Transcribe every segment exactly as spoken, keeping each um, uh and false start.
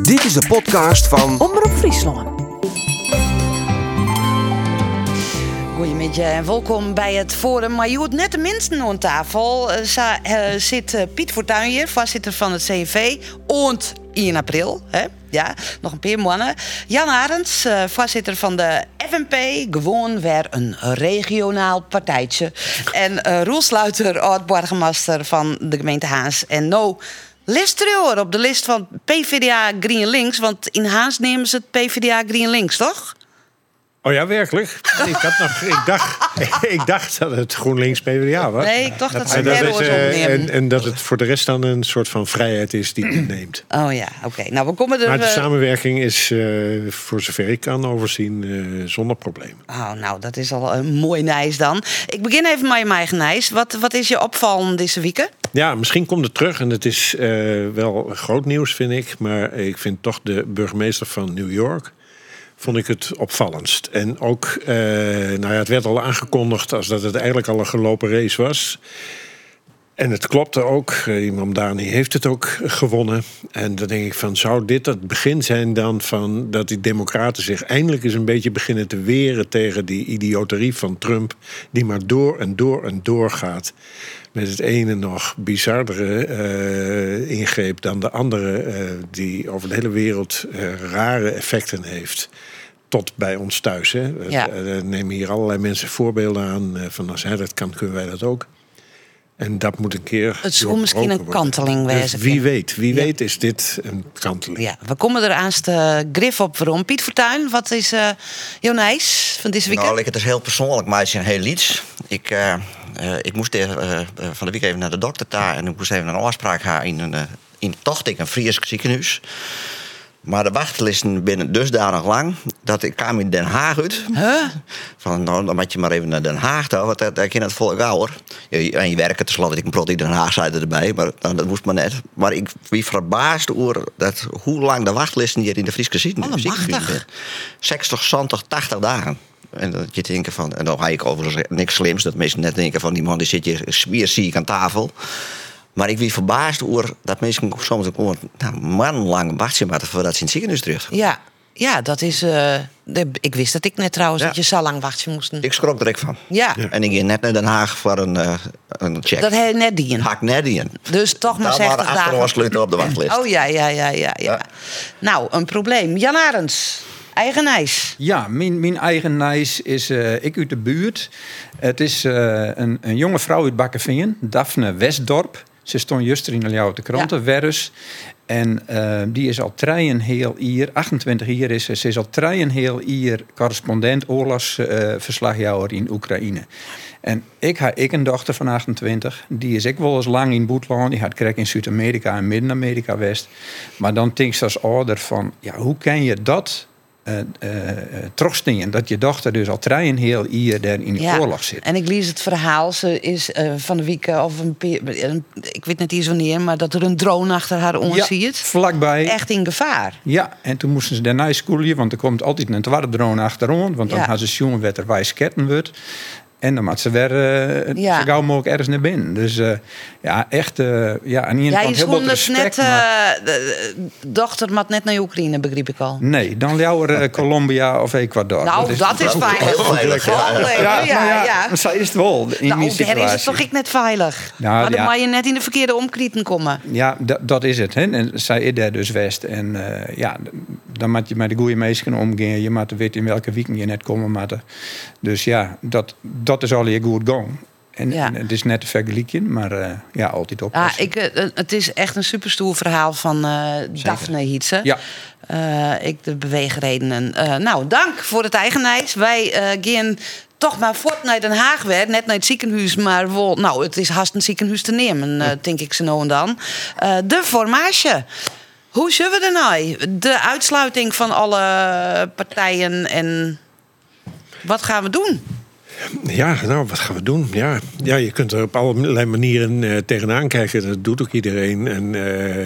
Dit is de podcast van Omroep Friesland. Goedemiddag en welkom bij het Forum. Maar je hoort net de minsten aan tafel. Uh, Sa, uh, zit uh, Piet Fortuyn hier, voorzitter van het C N V. Ont in april. Hè? Ja, nog een paar mannen. Jan Arends, uh, voorzitter van de F N P. Gewoon weer een regionaal partijtje. En uh, Roel Sluiter, oud-burgemeester van de gemeente Haas. En no Listreur op de list van P V D A GreenLinks. Want in Haas nemen ze het P V D A GreenLinks, toch? Oh ja, werkelijk? Ik, had nog, ik, dacht, ik dacht dat het GroenLinks P V D A was. Nee, ik dacht dat, dat ze dat is, terrors uh, opnemen. En, en dat het voor de rest dan een soort van vrijheid is die het neemt. Oh ja, oké. Okay. Nou, we komen er... Maar de samenwerking is, uh, voor zover ik kan overzien, uh, zonder probleem. Oh, nou, dat is al een mooi nijs dan. Ik begin even met mijn eigen nijs. Wat, wat is je opvallend deze weken? Ja, misschien komt het terug. En het is uh, wel groot nieuws, vind ik. Maar ik vind toch de burgemeester van New York... vond ik het opvallendst. En ook, uh, nou ja, het werd al aangekondigd als dat het eigenlijk al een gelopen race was. En het klopte ook. Uh, Imam Dani heeft het ook gewonnen. En dan denk ik van, zou dit het begin zijn dan van dat die democraten zich eindelijk eens een beetje beginnen te weren tegen die idioterie van Trump, die maar door en door en door gaat. Met het ene nog bizardere uh, ingreep dan de andere, uh, die over de hele wereld uh, rare effecten heeft. Tot bij ons thuis. Hè. Ja. Er nemen hier allerlei mensen voorbeelden aan. Uh, van als hij dat kan, kunnen wij dat ook. En dat moet een keer. Het zou misschien een kanteling wezen. Dus wie weet, wie ja. weet is dit een kanteling. Ja, we komen er aan de grif op waarom. Piet Fortuyn, wat is uh, jouw nijs van deze weekend? Nou, ik het is heel persoonlijk, maar het is een heel iets. Ik, uh, uh, ik moest uh, uh, van de week even naar de dokter daar en ik moest even een afspraak gaan in een, uh, in toch ik een Fries ziekenhuis. Maar de wachtlijsten binnen dusdanig lang dat ik kwam in Den Haag uit. Huh? Van, nou, dan moet je maar even naar Den Haag toe, want daar ken het volk ouder. En je werkt tenslotte, ik een prot in Den Haag zei erbij, maar nou, dat moest maar net. Maar ik was verbaasd over dat, hoe lang de wachtlijsten hier in de Friese ziekenhuis zijn. zestig, zeventig, tachtig dagen. En dat je denkt van, en dan ga ik overigens niks slims, dat mensen net denken van die man die zit hier smeerziek aan tafel. Maar ik was verbaasd over dat mensen soms ook nou, maandenlang wachten maar voordat ze in het ziekenhuis terug. Ja, ja, dat is. Uh, de, ik wist dat ik net trouwens Ja. dat je zo lang wachten moest. Ik schrok er ook van. Ja. Ja. En ik ging net naar Den Haag voor een, uh, een check. Dat hij net dien. Haak net in. Dus toch maar Daar zestig waren achter dagen. ons sluiten op de wachtlijst. Oh ja, ja, ja, ja, ja, Ja. Nou, een probleem. Jan Arends, eigen nijs. Ja, mijn, mijn eigen nijs is uh, ik uit de buurt. Het is uh, een, een jonge vrouw uit Bakkeveen, Daphne Westdorp. Ze stond juster in jou de kranten, ja. Werus. En uh, die is al treien heel hier, achtentwintig jaar is ze. Ze is al treien heel hier correspondent oorlogsverslagjouwer uh, in Oekraïne. En ik heb ik een dochter van achtentwintig. Die is ik wel eens lang in Boetland. Die had krek in Zuid-Amerika en Midden-Amerika West. Maar dan denk je als ouder van, ja, hoe kan je dat Uh, uh, terugstingen dat je dochter dus al treien heel hier daar in de Ja. oorlog zit. En ik lees het verhaal. Ze is uh, van de week uh, of een, een, ik weet niet eens wanneer, maar dat er een drone achter haar on Ja, ziet. vlakbij. Echt in gevaar. Ja, en toen moesten ze daarna schoolen, want er komt altijd een tweede drone achterom, want dan Ja. gaan ze jongen werd er wijs ketten wordt. En dan moet ze weer uh, Ja. zo gauw mogelijk ergens naar binnen. Dus uh, ja, echt, uh, ja, aan de ene Ja, kant je heel veel schoen het respect. net, maar uh, de dochter moet net naar Oekraïne, begreep ik al. nee, dan jouwer uh, Colombia of Ecuador. Nou, dat is, dat is veilig. heel veilig, ja. Oh, nee, Ja, ja, nou ja, ja. maar zij is het wel. In Nou, die daar situatie. is het toch ik net veilig. Nou, maar dan ja. mag je net in de verkeerde omkrieten komen. Ja, dat, dat is het. Hè? En zij is daar dus West. En uh, ja, dan moet je met de goede mensen omgaan. Je moet weten in welke weekend je net komen moet. Dus ja, dat, dat is al je goed gang. En, Ja. en het is net te vergelijken, maar uh, ja, altijd Ja, oppassen. ik, uh, het is echt een superstoer verhaal van uh, Daphne Hietse. Ja. Uh, ik de beweegredenen. Uh, nou, dank voor het eigenijs. Wij uh, gaan toch maar voort naar Den Haag weer. Net naar het ziekenhuis, maar wel, nou, het is haast een ziekenhuis te nemen, uh, denk ik zo nou en dan. Uh, de formage. Hoe zullen we er nou? De uitsluiting van alle partijen en wat gaan we doen? Ja, nou, wat gaan we doen? Ja, ja je kunt er op allerlei manieren uh, tegenaan kijken. Dat doet ook iedereen. En uh,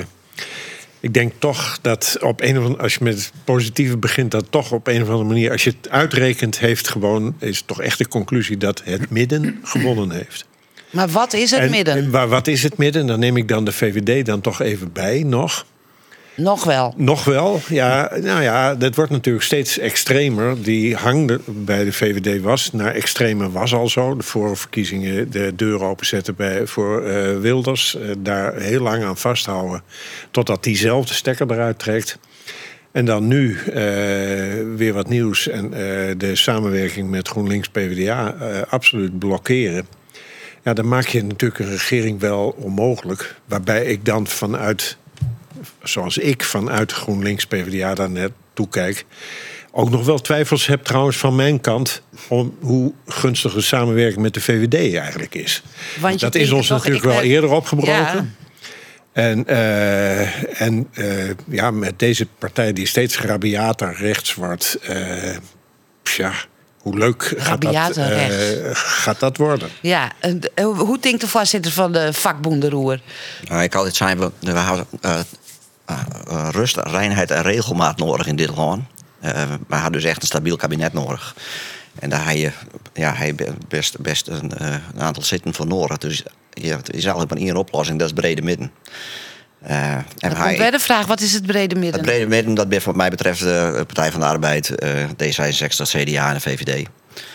ik denk toch dat op een of andere, als je met het positieve begint, dat toch op een of andere manier, als je het uitrekent, heeft gewoon, is toch echt de conclusie dat het midden gewonnen heeft. Maar wat is het en, midden? En, maar wat is het midden? Dan neem ik dan de V V D dan toch even bij nog. Nog wel. Nog wel, ja. Nou ja, dat wordt natuurlijk steeds extremer. Die hang de- bij de V V D was naar extremer was al zo. De vorige verkiezingen de deur openzetten bij, voor uh, Wilders. Uh, daar heel lang aan vasthouden. Totdat die zelf de stekker eruit trekt. En dan nu uh, weer wat nieuws. En uh, de samenwerking met GroenLinks P v d A uh, absoluut blokkeren. Ja, dan maak je natuurlijk een regering wel onmogelijk. Waarbij ik dan vanuit... zoals ik vanuit GroenLinks P v d A daar net toekijk... ook nog wel twijfels heb trouwens van mijn kant... om hoe gunstig de samenwerking met de V V D eigenlijk is. Want je dat is denkt ons toch, natuurlijk ik wel heb- eerder opgebroken. Ja. En, uh, en uh, ja, met deze partij die steeds rabiater rechts wordt... Uh, tja, hoe leuk gaat dat, Rabiater uh, rechts. gaat dat worden? Ja, en, eh, hoe denkt de voorzitter van de vakboendenroer? Nou, ik altijd zei, we, we hebben uh, uh, uh, rust, reinheid en regelmaat nodig in dit land. Uh, we hadden dus echt een stabiel kabinet nodig. En daar heb je, ja, heb je best, best een, uh, een aantal zitten voor nodig. Dus je hebt is eigenlijk maar één oplossing, dat is brede midden. Uh, en Dan hij- komt weer de vraag, wat is het brede midden? het brede midden, dat ben wat mij betreft de Partij van de Arbeid, uh, D zesenzestig, C D A en de V V D.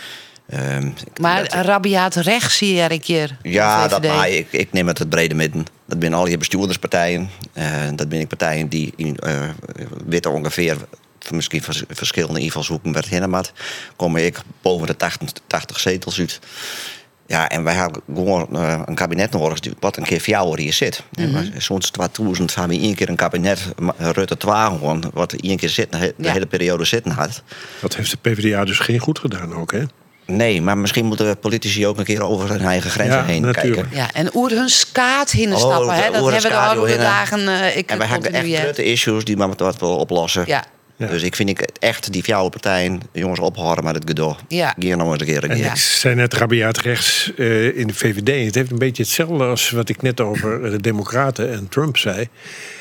Um, Maar dat- rabiaat rechts zie je een keer. Ja, de dat, V V D. maar ik, ik neem het het brede midden. Dat zijn al je bestuurderspartijen. Uh, dat ben ik partijen die in, uh, weten ongeveer misschien vers- verschillende invalshoeken werd hinnemaat. Kom ik boven de tachtig, tachtig zetels uit. Ja, en wij hebben gewoon uh, een kabinet nodig die wat een keer voor jou hier zit. Mhm. Soms tweeduizend hebben we één keer een kabinet, Ma- Rutte twee gewoon, wat één keer zitten, de Ja. hele periode zitten had. Dat heeft de P v d A dus geen goed gedaan ook, hè? Nee, maar misschien moeten politici ook een keer over hun eigen grenzen Ja, heen natuurlijk. kijken. Ja, en oer hun skaat hinnen Oh, stappen. Hè? oer Dat hun hebben we de schaduw oude hinnen. dagen. Uh, ik En wij hebben echt continu, hè. grote issues die we wat wel oplossen. Ja. Ja. Dus ik vind ik het echt die fjouwe partijen, jongens, ophouden met het gedoe. Ja. Geer nog eens een keer een En keer. Ja. ik zei net rabiaat rechts uh, in de V V D. Het heeft een beetje hetzelfde als wat ik net over de Democraten en Trump zei.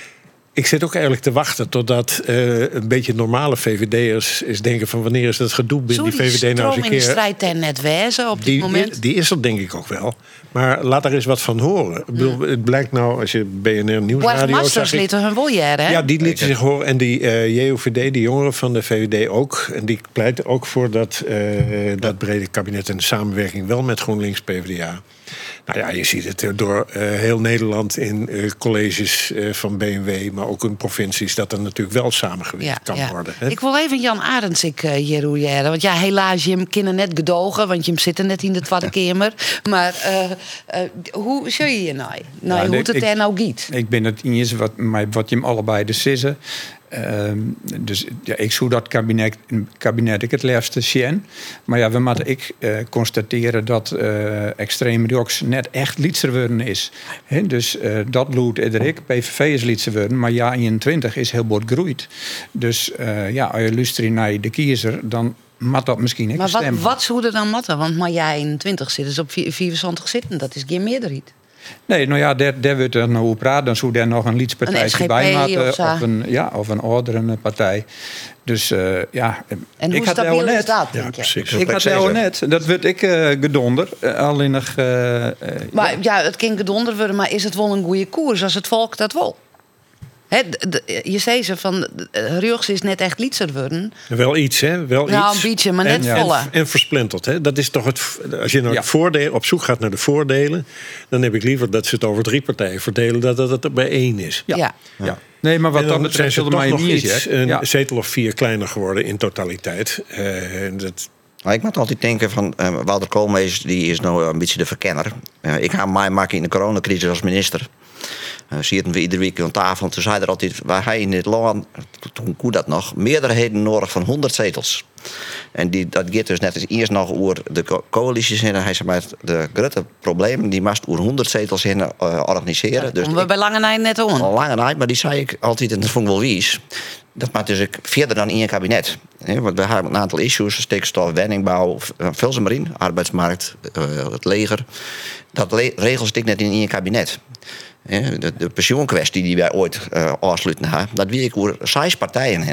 Ik zit ook eigenlijk te wachten totdat uh, een beetje normale V V D'ers eens denken van wanneer is dat gedoe binnen Zo die die V V D nou eens stroom een in de keer. strijd ten net wezen op dit Die, moment. die is er denk ik ook wel. Maar laat er eens wat van horen. Ik bedoel, het blijkt nou, als je B N R Bart Nieuwsradio Masters zag ik- lieten hun wiljaar, hè? Ja, die lieten zich horen. En die uh, J O V D, die jongeren van de V V D ook. En die pleiten ook voor dat, uh, dat brede kabinet en de samenwerking wel met GroenLinks P v d A. Nou ja, je ziet het uh, door uh, heel Nederland in uh, colleges uh, van B M W, maar ook in provincies, dat er natuurlijk wel samengewerkt kan worden. Hè? Ik wil even Jan Arends ik, uh, hier roeieren. Want ja, helaas, je hem kunnen net gedogen, want je hem zit er net in de Tweede Kamer. Maar uh, uh, hoe zie je je nou? Nou, Ja, hoe nee, het ik- er nou giet? Ik ben het eens wat, mij- wat je hem allebei de sissen. Ehm, dus ja, ik zou dat kabinet, kabinet ik het liefste zien. Maar ja, we moeten ik eh, constateren dat eh extreem rechts net echt liedser worden is. He, dus eh, dat loert er ik. P V V is liedser worden, maar ja, eenentwintig is heel bord groeit. Dus eh, ja, als je luistert naar de kiezer, dan moet dat misschien ik Maar wat, stemmen. wat zou er dan matten? Want maar jij eenentwintig zit, dus op vierentwintig zitten. Dat is geen meerderheid. Nee, nou ja, daar, daar wordt er nog over praten. Dan zou daar nog een Een lietspartij S G P bij of moeten. zo. Of een, ja, of een oudere partij. Dus eh, ja, En ik hoe had stabiel nou is net. dat, Ja, denk je? precies. Ik had nou net, dat werd ik uh, gedonder. Uh, alleen nog. eh, eh, Maar ja, het kan gedonder worden, maar is het wel een goede koers als het volk dat wil? Hè, d- d- je zei ze van, uh, rechts is net echt liedser worden. Wel iets, hè? Wel Nou, iets. een beetje, maar net en, volle. En, en versplinterd, hè? Dat is toch het. Als je nou Ja. het voordeel, op zoek gaat naar de voordelen, dan heb ik liever dat ze het over drie partijen verdelen, dat dat het er bij één is. ja. Ja. Ja. Nee, maar wat En dan dan zijn betreft ze zullen toch mij nog niet iets, zeggen. een Ja. zetel of vier kleiner geworden in totaliteit. Eh, en dat, Maar ik moet altijd denken van, uh, Wouter Koolmees die is nou een beetje de verkenner. Uh, ik ga mij maken in de coronacrisis als minister. Uh, zitten we iedere week aan tafel. Toen zei er altijd, waar hij in dit land, toen kon dat nog, meerderheden nodig van honderd zetels. En die, dat gaat dus net als eerst nog over de co- coalities in. Hij zei maar, de grote problemen, die moest over honderd zetels in uh, organiseren. Dus Komen we ik- bij lange Nijn net on. al lange tijd, maar die zei ik altijd, en dat vond ik wel wies. Dat maakt dus ik verder dan in je kabinet. He, want we hebben een aantal issues, stikstof, woningbouw, veel ze maar in, arbeidsmarkt, uh, het leger. Dat le- regels ik net in je kabinet. He, de, de pensioenkwestie die wij ooit uh, afsluiten, ha, dat wie ik over zes partijen heen.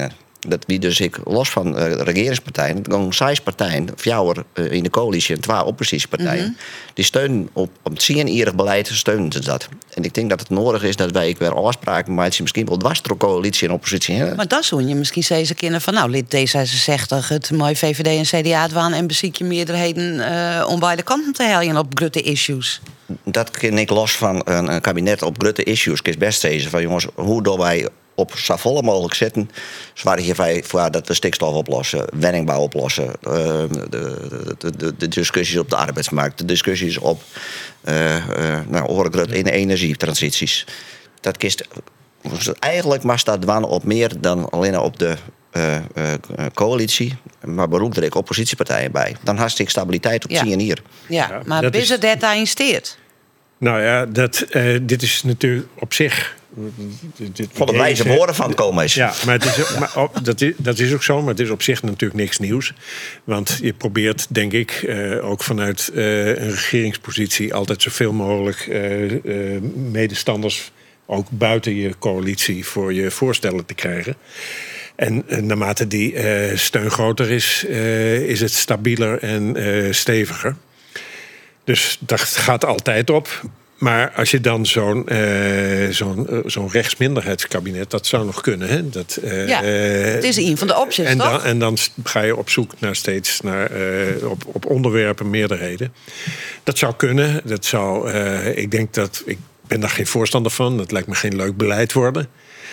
Dat wie dus ik los van uh, regeringspartijen, gewoon zes partijen, vier uh, in de coalitie en twee oppositiepartijen, mm-hmm. die steunen op, op het zeer-ierig beleid, steunen ze dat. En ik denk dat het nodig is dat wij weer afspraken maken, misschien wel dwars door coalitie en oppositie. Hè? Maar dat zou je misschien zeggen kunnen van, nou, lid D zesenzestig, het mooie V V D en C D A het waan en beziek je meerderheden uh, om beide kanten te helpen op grote issues. Dat kan ik los van een, een kabinet op grote issues. Ik best zeggen van jongens, hoe doen wij op zo volle mogelijk zitten, zwaar hierbij voor dat we stikstof oplossen, woningbouw oplossen, uh, de, de, de, de discussies op de arbeidsmarkt, de discussies op uh, uh, nou, in de energietransities. Dat kist eigenlijk maar staat dwan op meer dan alleen op de uh, uh, coalitie, maar beroep er ik oppositiepartijen bij. Dan hartstikke stabiliteit op ja. zien hier. Ja, ja, maar bis het dat daarin steert. Nou ja, dat, uh, dit is natuurlijk op zich. Van de wijze woorden van komen is. Ja, maar, het is, maar op, dat, is, dat is ook zo, maar het is op zich natuurlijk niks nieuws. Want je probeert, denk ik, uh, ook vanuit uh, een regeringspositie altijd zoveel mogelijk uh, uh, medestanders, ook buiten je coalitie, voor je voorstellen te krijgen. En uh, naarmate die uh, steun groter is, uh, is het stabieler en uh, steviger. Dus dat gaat altijd op. Maar als je dan zo'n, uh, zo'n, uh, zo'n rechtsminderheidskabinet, dat zou nog kunnen. Hè? Dat, uh, ja, het is een van de opties, en toch? Dan, en dan ga je op zoek naar steeds naar, uh, op, op onderwerpen, meerderheden. Dat zou kunnen. Dat zou, uh, ik denk dat, ik ben daar geen voorstander van. Dat lijkt me geen leuk beleid worden.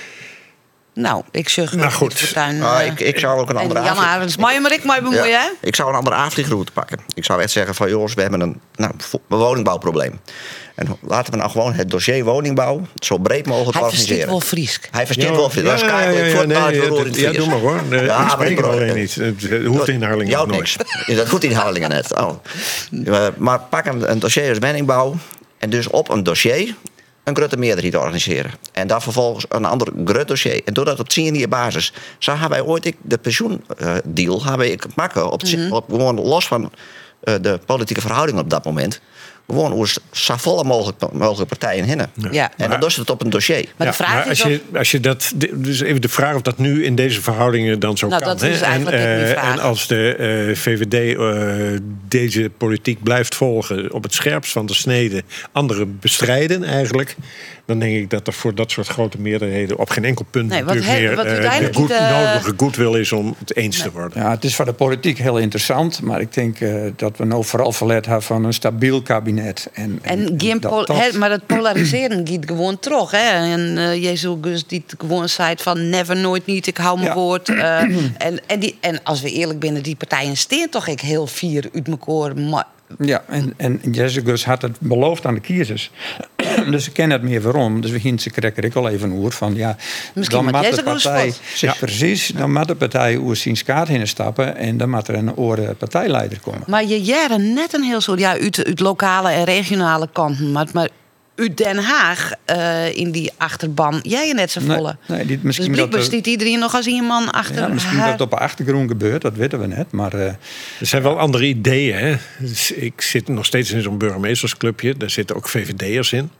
Nou, ik zeg... Nou goed. Tuin, uh, nou, ik, ik zou ook een andere... Jan Arends, maar je maar ik maar bemoeien, ja, ik zou een andere aanvliegroute pakken. Ik zou echt zeggen van, jongens, we hebben een, nou, een woningbouwprobleem. En laten we nou gewoon het dossier woningbouw zo breed mogelijk Hij organiseren. Hij versteekt wel Fries. Hij versteekt ja, wel Fries. Ja, dat is ja, ja, ja, voor nee, het ja, ja, doe maar hoor. Nee, ja, ik spreek het alleen niet. Het hoeft in Harlingen nog nooit. Dat hoeft in Harlingen net. Oh. Maar pak een, een dossier als woningbouw en dus op een dossier een grote meerderheid organiseren. En dan vervolgens een ander groot dossier. En doordat op tien-jaar basis, zo hebben wij ooit de pensioendeal hebben wij maken op, mm-hmm. op gewoon los van uh, de politieke verhoudingen op dat moment. Gewoon hoe zo volle mogelijk, mogelijke partijen hinnen. Ja. Ja. En dan doen ze het op een dossier. Maar de vraag ja, maar als is je, of... als je dat, dus even de vraag of dat nu in deze verhoudingen dan zo nou, kan. Dat is hè? eigenlijk en, uh, en als de uh, V V D uh, deze politiek blijft volgen op het scherpst van de snede, anderen bestrijden eigenlijk, dan denk ik dat er voor dat soort grote meerderheden op geen enkel punt nee, wat natuurlijk he, meer wat uh, de goed, de... nodige goedwil is om het eens nee. te worden. Ja, het is voor de politiek heel interessant, maar ik denk uh, dat we nou vooral verlet hebben van een stabiel kabinet. En, en, en geen dat, pol- dat... He, maar dat polariseren gaat gewoon terug. Hè? En uh, Jezus die gewoon zei van never, nooit niet, ik hou mijn ja. woord. Uh, en, en, die, en als we eerlijk binnen die partijen steen toch ik heel vier uit elkaar. Maar... Ja, en, en Jezus had het beloofd aan de kiezers. Dus ze kennen het meer waarom. Dus we gingen ze krekker ik al even oer van ja. Misschien dan moet de partij, ja. precies, dan moet de partij oer zijn kaart heen stappen en dan moet er een oren partijleider komen. Maar je jaren net een heel soort ja uit, uit lokale en regionale kanten, maar, maar uit Den Haag uh, in die achterban jij je net zo volle. Nee, nee, die, misschien dus blijkbaar dat er, stiet iedereen nog als iemand achter ja, misschien haar... dat het op de achtergrond gebeurt, dat weten we net. Maar uh, er zijn wel andere ideeën. Hè? Dus ik zit nog steeds in zo'n burgemeestersclubje. Daar zitten ook V V D'ers in.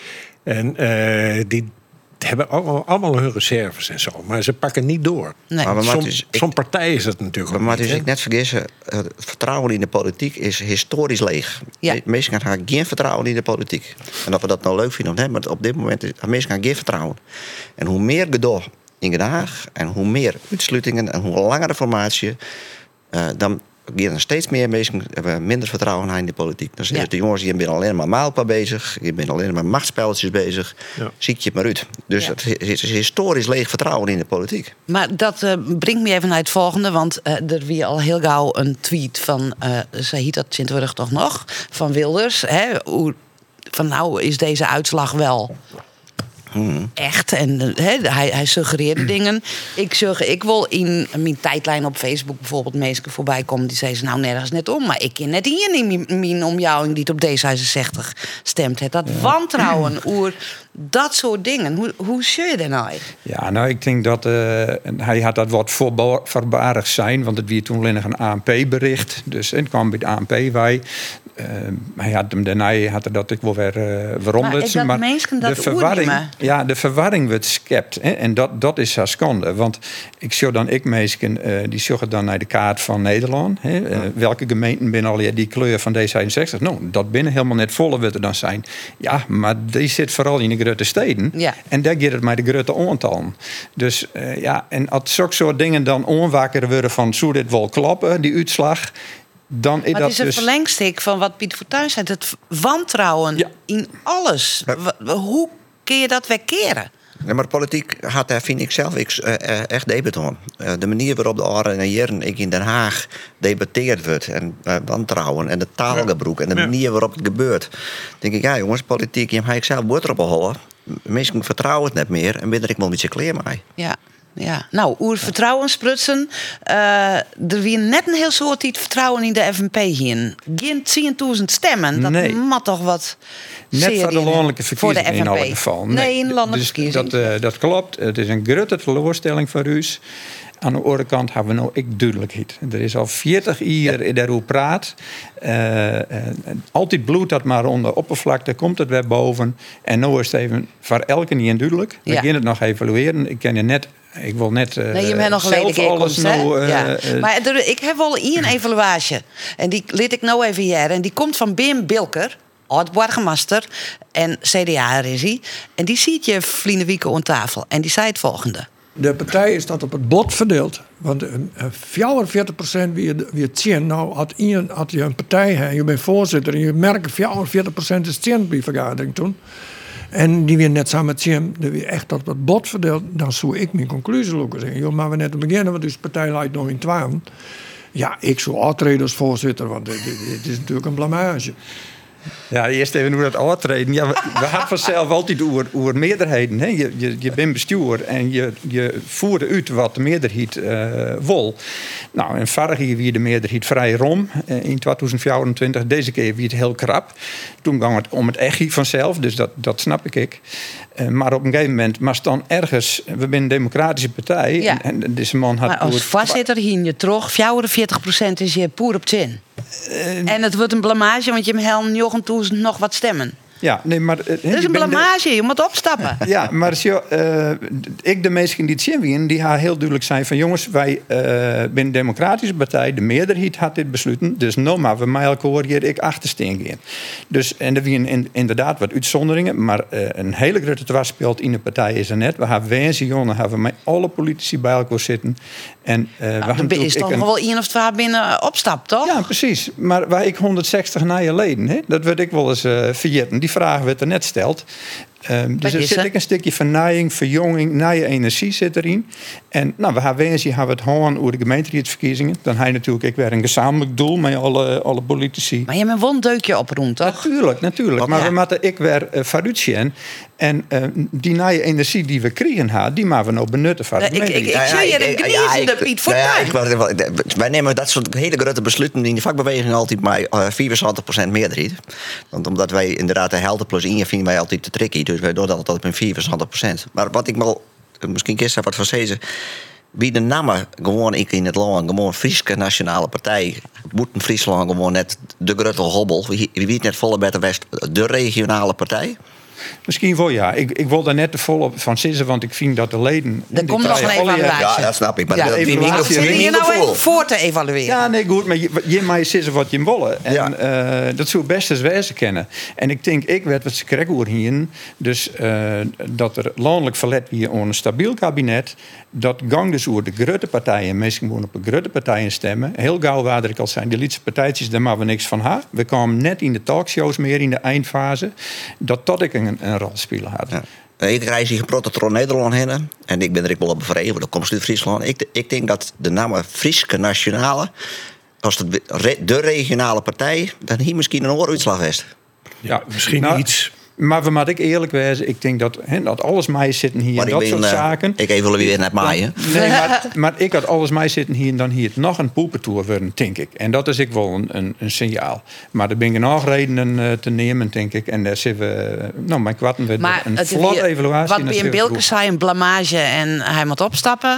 En uh, die hebben allemaal, allemaal hun reserves en zo. Maar ze pakken niet door. Nee. Maar Som, dus zo'n partij is dat natuurlijk maar ook niet. Maar dus ik net vergissen, het vertrouwen in de politiek is historisch leeg. Ja. Mensen gaan geen vertrouwen in de politiek. En of we dat nou leuk vinden of niet, maar op dit moment is mensen gaan geen vertrouwen. En hoe meer gedoe in Den Haag en hoe meer uitsluitingen en hoe langere formatie, uh, dan gaan steeds meer mensen minder vertrouwen in de politiek. Dan zeggen ja. de jongens, je bent alleen maar maalpa bezig, je bent alleen maar machtspelletjes bezig, ja. ziek je het maar uit. Dus ja. het is historisch leeg vertrouwen in de politiek. Maar dat uh, brengt me even naar het volgende, want uh, er wie al heel gauw een tweet van, uh, ze hiet dat Sint-Wurg toch nog, van Wilders, hè, hoe, van nou is deze uitslag wel... Hmm. Echt. En he, hij, hij suggereerde hmm. dingen. Ik zeg, ik wil in mijn tijdlijn op Facebook bijvoorbeeld mensen voorbij komen die zeggen, nou nergens net om, maar ik ken net hier in mijn omjouwing die het op D zesenzestig stemt. Het dat ja. wantrouwen oer dat soort dingen. Hoe, hoe zie je dat nou? Ja, nou, ik denk dat uh, hij had dat wat voorbarig zijn, want het was toen alleen nog een A N P-bericht. Dus het kwam bij de A N P wij. Uh, hij had hem daarna had er dat ik wel weer uh, veranderd. Maar, maar mensen dat de verwarring, ja, de verwarring wordt skept. Hè? En dat, dat is haar schande. Want ik zie dan ik mensen, uh, die zoeken dan naar de kaart van Nederland. Hè? Uh, welke gemeenten binnen al die kleur van D zesenzestig? Nou, dat binnen helemaal net volle wat er dan zijn. Ja, maar die zit vooral in de grote steden. Ja. En daar gaat het met de grote aantallen. Dus uh, ja, en als zulke soort dingen dan onwakker worden van zou dit wel kloppen, die uitslag. Dan is maar dat het is een dus verlengstuk van wat Piet Fortuyn zei. Het wantrouwen ja. in alles. Ja. Hoe kun je dat weer keren? Ja, maar politiek had daar, vind ik zelf, ik, uh, echt debat om. Uh, de manier waarop de aren en jaren ik in Den Haag debatteerd wordt en uh, wantrouwen en de taalgebruik en de ja. manier waarop het gebeurt. Denk ik, ja jongens, politiek, je hebt zelf boter op houden. Mensen vertrouwen het net meer en ben er ik wel een beetje klaar mee. Ja. Ja, nou, oer vertrouwen sprutsen. Uh, er weer net een heel soort iets vertrouwen in de F N P hier. Geen tienduizend stemmen. Dat nee. mag toch wat. Net voor de landelijke verkiezingen in elk geval. Nee, nee in de landelijke dus verkiezingen. Dat, uh, dat klopt. Het is een grote teleurstelling voor u. Aan de andere kant hebben we nou ik duidelijkheid. Er is al veertig jaar ja. daarover praat. Uh, uh, altijd bloed dat maar onder oppervlakte komt het weer boven. En nu is het even voor elke niet duidelijk. We ja. gaan het nog evalueren. Ik ken je net. Ik wil net uh, nee, je bent nog zelf alles nou... Uh, ja. uh, maar er, ik heb wel één evaluatie. En die liet ik nou even hier. En die komt van Bim Bilker, oud-burgemeester. En C D A'er is hij. En die ziet je Vliende Wieke aan tafel. En die zei het volgende. De partij is dat op het bot verdeeld. Want vierenveertig procent wie het zien. Nou, had je, had je een partij en je bent voorzitter... en je merkt vierenveertig procent is zien bij vergadering toen... En die weer net samen met Jim, die weer echt dat wat bot verdeeld, dan zou ik mijn conclusie lopen zeggen. Joh, maar we net te beginnen, want dus partij leidt nog in twaalf. Ja, ik zou optreden als voorzitter, want dit, dit, dit is natuurlijk een blamage. Ja, eerst even hoe dat uittreden. Ja, we, we hadden vanzelf altijd over, over meerderheden. Hè. Je, je, je bent bestuur en je, je voert uit wat de meerderheid uh, wil. Nou, en vorig jaar wie de meerderheid vrij rom uh, in tweeduizend vierentwintig. Deze keer wie het heel krap. Toen ging het om het echt vanzelf, dus dat, dat snap ik. Uh, maar op een gegeven moment, maar dan ergens, we zijn een democratische partij. Ja. En, en deze man had. Maar als voorzitter hier je terug, vierenveertig procent is je poer op zin. Uh, en het wordt een blamage, want je hebt helemaal noggenduizend nog wat stemmen. Ja, nee, maar... Uh, dat is een blamage, de... je moet opstappen. Ja, maar uh, ik, de mensen die het zien, die gaan heel duidelijk zijn van... jongens, wij uh, zijn een democratische partij, de meerderheid had dit besloten... dus nou maar, we mij elkaar hier ik achtersteen gaan. Dus, en er zijn in, inderdaad wat uitzonderingen... maar uh, een hele grote dwarsspeelt in de partij is er net. We hebben wensen, jongen, hebben met alle politici bij elkaar zitten... En, uh, nou, er is toch nog wel één of twee binnen opstap, toch? Ja, precies. Maar waar ik honderdzestig na je leden, hè, dat werd ik wel eens uh, vergeten. Die vraag werd er net steld. Um, dus er zit ik een stukje vernijing, verjonging, nieuwe energie zit erin. En nou, we hebben wensje hebben we het horen over de gemeenteraadsverkiezingen. Dan heb je natuurlijk ik weer een gezamenlijk doel met alle, alle politici. Maar je hebt wel een deukje op rond, toch? Natuurlijk, natuurlijk. Maar ja. we moeten ik weer uh, vooruit zien. En uh, die nieuwe energie die we krijgen, ha, die moeten we nou benutten voor de gemeente. Ik, ik, ik, ik zie je een geniezende Piet Fortuyn. Wij nemen dat soort hele grote besluiten in de vakbeweging altijd maar uh, vierenzeventig procent meerderheid. Want omdat wij inderdaad de helft plus één vinden wij altijd te tricky. Dus wij doen dat altijd met vierenzeventig procent. Maar wat ik wel, misschien gisteren wat van zeggen... Wie de namen gewoon ik in het land, gewoon Frieske Nationale Partij, moet in Friesland gewoon net de grote hobbel. Wie weet net volle beter West, de regionale partij. Misschien wel, ja. Ik, ik wil daar net te vol op van zitten, want ik vind dat de leden... Er komt nog een evaluatie. Ja, dat snap ik. Maar ja, dat vind ik zit je nou even voor te evalueren? Ja, nee, goed. Maar je, je mag zitten wat je willen. En ja. uh, dat zou best eens wezen kennen. En ik denk, ik werd wat ze krijgen over hier. Dus uh, dat er landelijk verlet wie een stabiel kabinet... dat gang dus over de grote partijen... mensen gewoon op de grote partijen stemmen. Heel gauw waar ik al zijn. De lietse partijtjes, daar maken we niks van ha. We kwamen net in de talkshows meer in de eindfase. Dat tot ik een een, een rol spelen had. Ja. Ik reis hier prototron Nederland heen. En ik ben er ook wel op bevredigd, want dan komt uit Friesland. Ik, ik denk dat de naam Frieske Nationale, als de, de regionale partij, dan hier misschien een ooruitslag is. Ja, misschien nou, iets. Maar we moeten ik eerlijk wezen, ik denk dat, he, dat alles mij zitten hier en dat ben, soort uh, zaken. Ik even willen weer net maaien. Nee, maar, maar ik had alles mij zitten hier en dan hier het nog een poepentour worden, denk ik. En dat is ik wel een, een, een signaal. Maar er ben genoeg redenen uh, te nemen, denk ik. En daar zitten we, nou, mijn kwarten werd een vlot evaluatie. Wat bij een Bilke zei, een blamage en hij moet opstappen.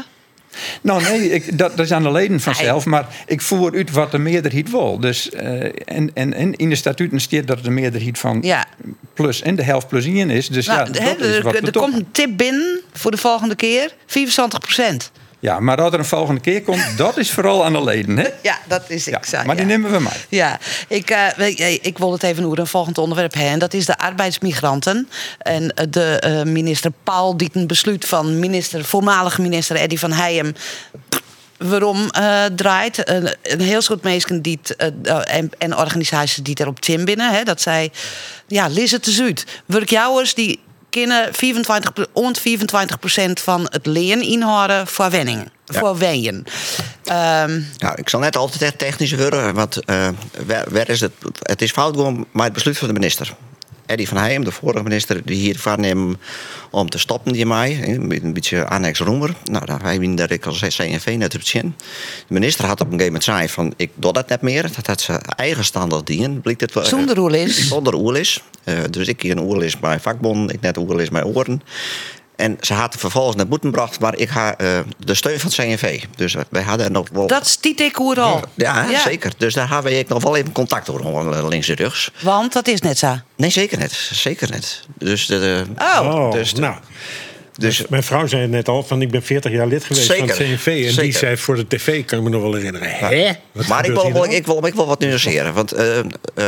Nou nee, ik, dat, dat is aan de leden vanzelf. Maar ik voer uit wat de meerderheid wil. Dus, uh, en, en, en in de statuten staat dat de meerderheid van Ja. plus en de helft plus één is. Dus Nou, ja, dat hè, is er wat er we komt toch- een tip binnen voor de volgende keer. vierentwintig procent. Ja, maar dat er een volgende keer komt, dat is vooral aan de leden. Hè? Ja, dat is ik. Ja, maar die ja. nemen we maar. Ja, ik, uh, weet je, ik wil het even over een volgend onderwerp hebben. En dat is de arbeidsmigranten. En uh, de uh, minister Paul die een besluit van minister, voormalige minister Eddy van Heijem. Waarom uh, draait uh, een heel soort mensen die t, uh, en, en organisaties die erop Tim binnen. Hè, dat zij, ja, Lizzie te Zuid. Werkjouwers die kunnen vierentwintig, rond vierentwintig procent van het leen inhouden voor wenning. Ja. Voor weien. Um, Nou, ik zal net altijd echt technisch worden, want uh, waar, waar is het? Het is fout gewoon maar het besluit van de minister. Eddy van Heijem, de vorige minister, die hier waarnemen om te stoppen die mij, een beetje annex roemer. Nou, daar hebben we dat ik als C N V net op het zin. De minister had op een gegeven moment zei van, ik doe dat net meer. Dat had ze eigen standaard dienen. Blijkt het wel, Zonder oerlis. Zonder oerlis. Uh, dus ik hier een oerlis bij vakbond, ik net een oerlis bij oren. En ze had vervolgens naar boeten gebracht, maar ik had uh, de steun van het C N V. Dus uh, wij hadden nog wel. Dat stiet ik hoe al. Ja, ja, zeker. Dus daar hebben we nog wel even contact over, links en rechts. Want dat is net zo. Nee, zeker net. Zeker net. Dus de, Oh. Oh, Dus de- nou. dus, Mijn vrouw zei net al van ik ben veertig jaar lid geweest Zeker, van het C N V. En die zeker. zei voor de tv, kan ik me nog wel herinneren. Hè? Wat maar ik gebeurt wil, hier wel, nou? ik, wil, ik wil wat nuanceren. Want uh, uh,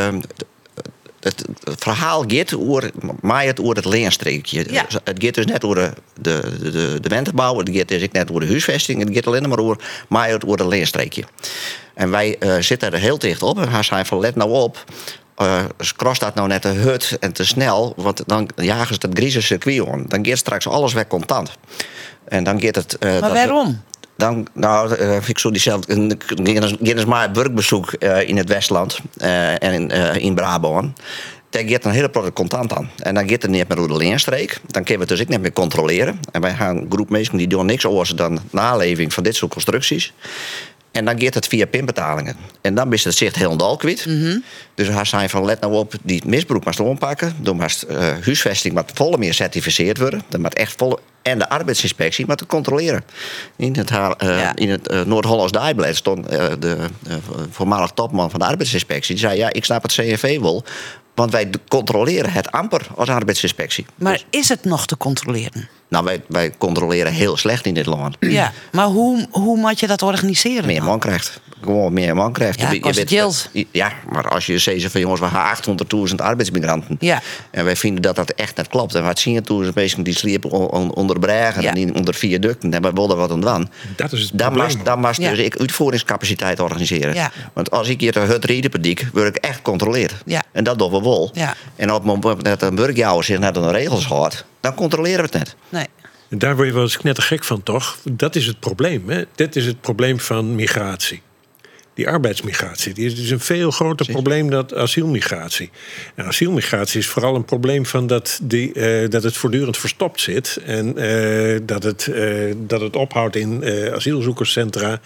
het, het verhaal gaat over, maar het over het leenstreekje. Ja. Het gaat dus net over de, de, de, de wenterbouw. Het gaat dus ook net over de huisvesting. Het gaat alleen maar over, maar het over het leenstreekje. En wij uh, zitten er heel dicht op. En hij zei van, let nou op. Uh, cross dat nou net te hut en te snel, want dan jagen ze het grieze circuit aan. Dan gaat straks alles weg contant. En dan gaat het. Uh, Maar dat- waarom? Dan, nou, uh, ik zou diezelfde. Ging eens maar een werkbezoek uh, in het Westland uh, en in, uh, in Brabant. Daar gaat een hele product contant aan. En dan gaat het niet meer door de leenstreek. Dan kunnen we het dus ook niet meer controleren. En wij gaan een groep mensen die doen niks anders dan naleving van dit soort constructies. En dan gaat het via pinbetalingen. En dan is het zicht helemaal kwijt. Mm-hmm. Dus hij zei van, let nou op, die misbruik maar ompakken. Dan moet uh, huisvesting met volle meer certificeerd worden. Dan moet echt volle, en de arbeidsinspectie maar te controleren. In het, uh, Ja. in het uh, Noord-Hollands Dagblad stond uh, de uh, voormalig topman van de arbeidsinspectie. Die zei, ja, ik snap het C N V wel. Want wij controleren het amper als arbeidsinspectie. Maar Dus, is het nog te controleren? nou, wij, wij controleren heel slecht in dit land. Ja, maar hoe, hoe moet je dat organiseren? Meer dan? man krijgt. Gewoon meer man krijgt. Ja, Je- je kost weet- het geld. Ja, maar als je zegt van jongens, we gaan achthonderdduizend arbeidsmigranten. Ja. En wij vinden dat dat echt net klopt. En we zien het toen mensen die sliepen on- on- onder bregen Ja. en die onder viaducten. En wij wilden wat aan doen. Dat is het Dan probleem. was, dan was Ja. dus ik uitvoeringscapaciteit organiseren. Ja. Want als ik hier de hut rieden per dik, word ik echt gecontroleerd. Ja. En dat doen we wel. Ja. En op het moment dat een burgjouwer zich naar de regels houdt, dan controleren we het net. Nee. En daar word je wel eens knettergek van, toch? Dat is het probleem. Hè? Dit is het probleem van migratie. Die arbeidsmigratie. Die is dus een veel groter probleem dan asielmigratie. En asielmigratie is vooral een probleem van dat, die, uh, dat het voortdurend verstopt zit. En uh, dat, het, uh, dat het ophoudt in uh, asielzoekerscentra.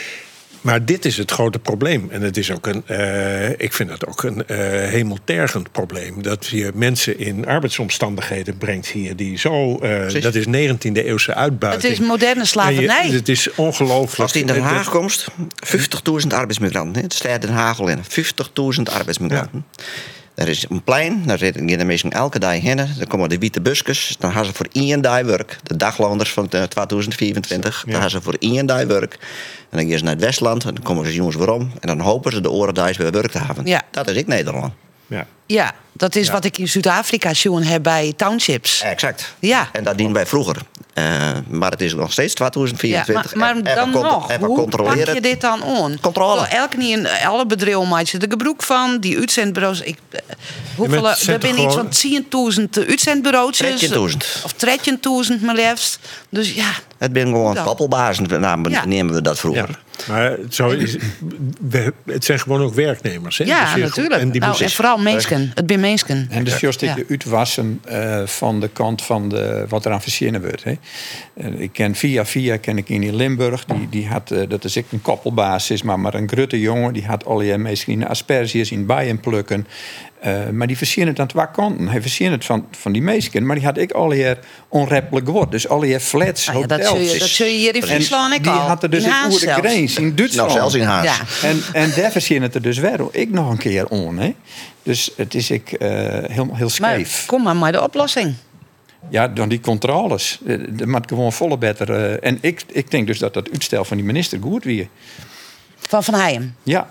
Maar dit is het grote probleem. En het is ook een, uh, ik vind het ook een uh, hemeltergend probleem. Dat je mensen in arbeidsomstandigheden brengt hier die zo. Uh, dat is negentiende eeuwse uitbuiting. Het is moderne slavernij. En je- Het is ongelooflijk. Als die in Den Het- Haag komt, vijftigduizend arbeidsmigranten. hè. Het staat Den Haag al in. vijftigduizend arbeidsmigranten. Er is een plein, daar zitten de mensen elke dag heen. Dan komen de witte busjes. Dan gaan ze voor één dag werk. De daglooners van tweeduizend vierentwintig. Dan Ja. gaan ze voor één dag werk. En dan gaan ze naar het Westland. En dan komen ze jongens waarom. En dan hopen ze de oren weer werk te hebben. Ja. Dat is ik Nederland. Ja. Ja, dat is Ja. wat ik in Zuid-Afrika zien heb bij townships. Exact. Ja. En dat dienen wij vroeger. Uh, maar het is nog steeds tweeduizend Ja, vierentwintig. maar, maar En- dan even contro- nog, even hoe pak controleren. je dit dan aan? Controle. Wel, Elke niet in alle bedrijven maakt je er gebruik van. Die uitzendbureaus. Ik, eh, hoeveel, maar het zijn er zijn toch iets gewoon- van tienduizend uitzendbureaus. dertienduizend. Of dertienduizend maar liefst. Dus ja, Het ben gewoon Dan. koppelbazen, namen, Ja. nemen we dat vroeger. Ja. Maar zo is, we, het zijn gewoon ook werknemers. Hè? ja Dus je- natuurlijk. En die nou, moeten- en vooral mensen. Het ben mensen. En dus juist Ja. de uitwassen uh, van de kant van de, wat er aan verzinnen wordt. Hè. Uh, ik ken via via ken ik in Limburg. Die, die had, uh, dat is ik een koppelbasis, maar, maar een grutte jongen. Die had al je misschien asperges in bijen plukken. Uh, maar die versieren het aan twee kanten. Hij versiert het van, van die meesten, maar die had ik al hier onreppelijk geworden. Dus al hier flats, Nou ja, dat, hotels. zul je, dat zul je hier in Friesland ook die al. had er dus in in Haas oer de zelfs. grens, in Duitsland. Nou, zelfs in Haas. Ja. En, en daar versieren het er dus weer ik nog een keer on. Hè? Dus het is ik uh, helemaal heel Maar scheef. kom maar met de oplossing. Ja, dan die controles. Dat moet gewoon volle beter. Uh, en ik, ik denk dus dat dat uitstel van die minister goed weer. Van Van Heijem. Ja.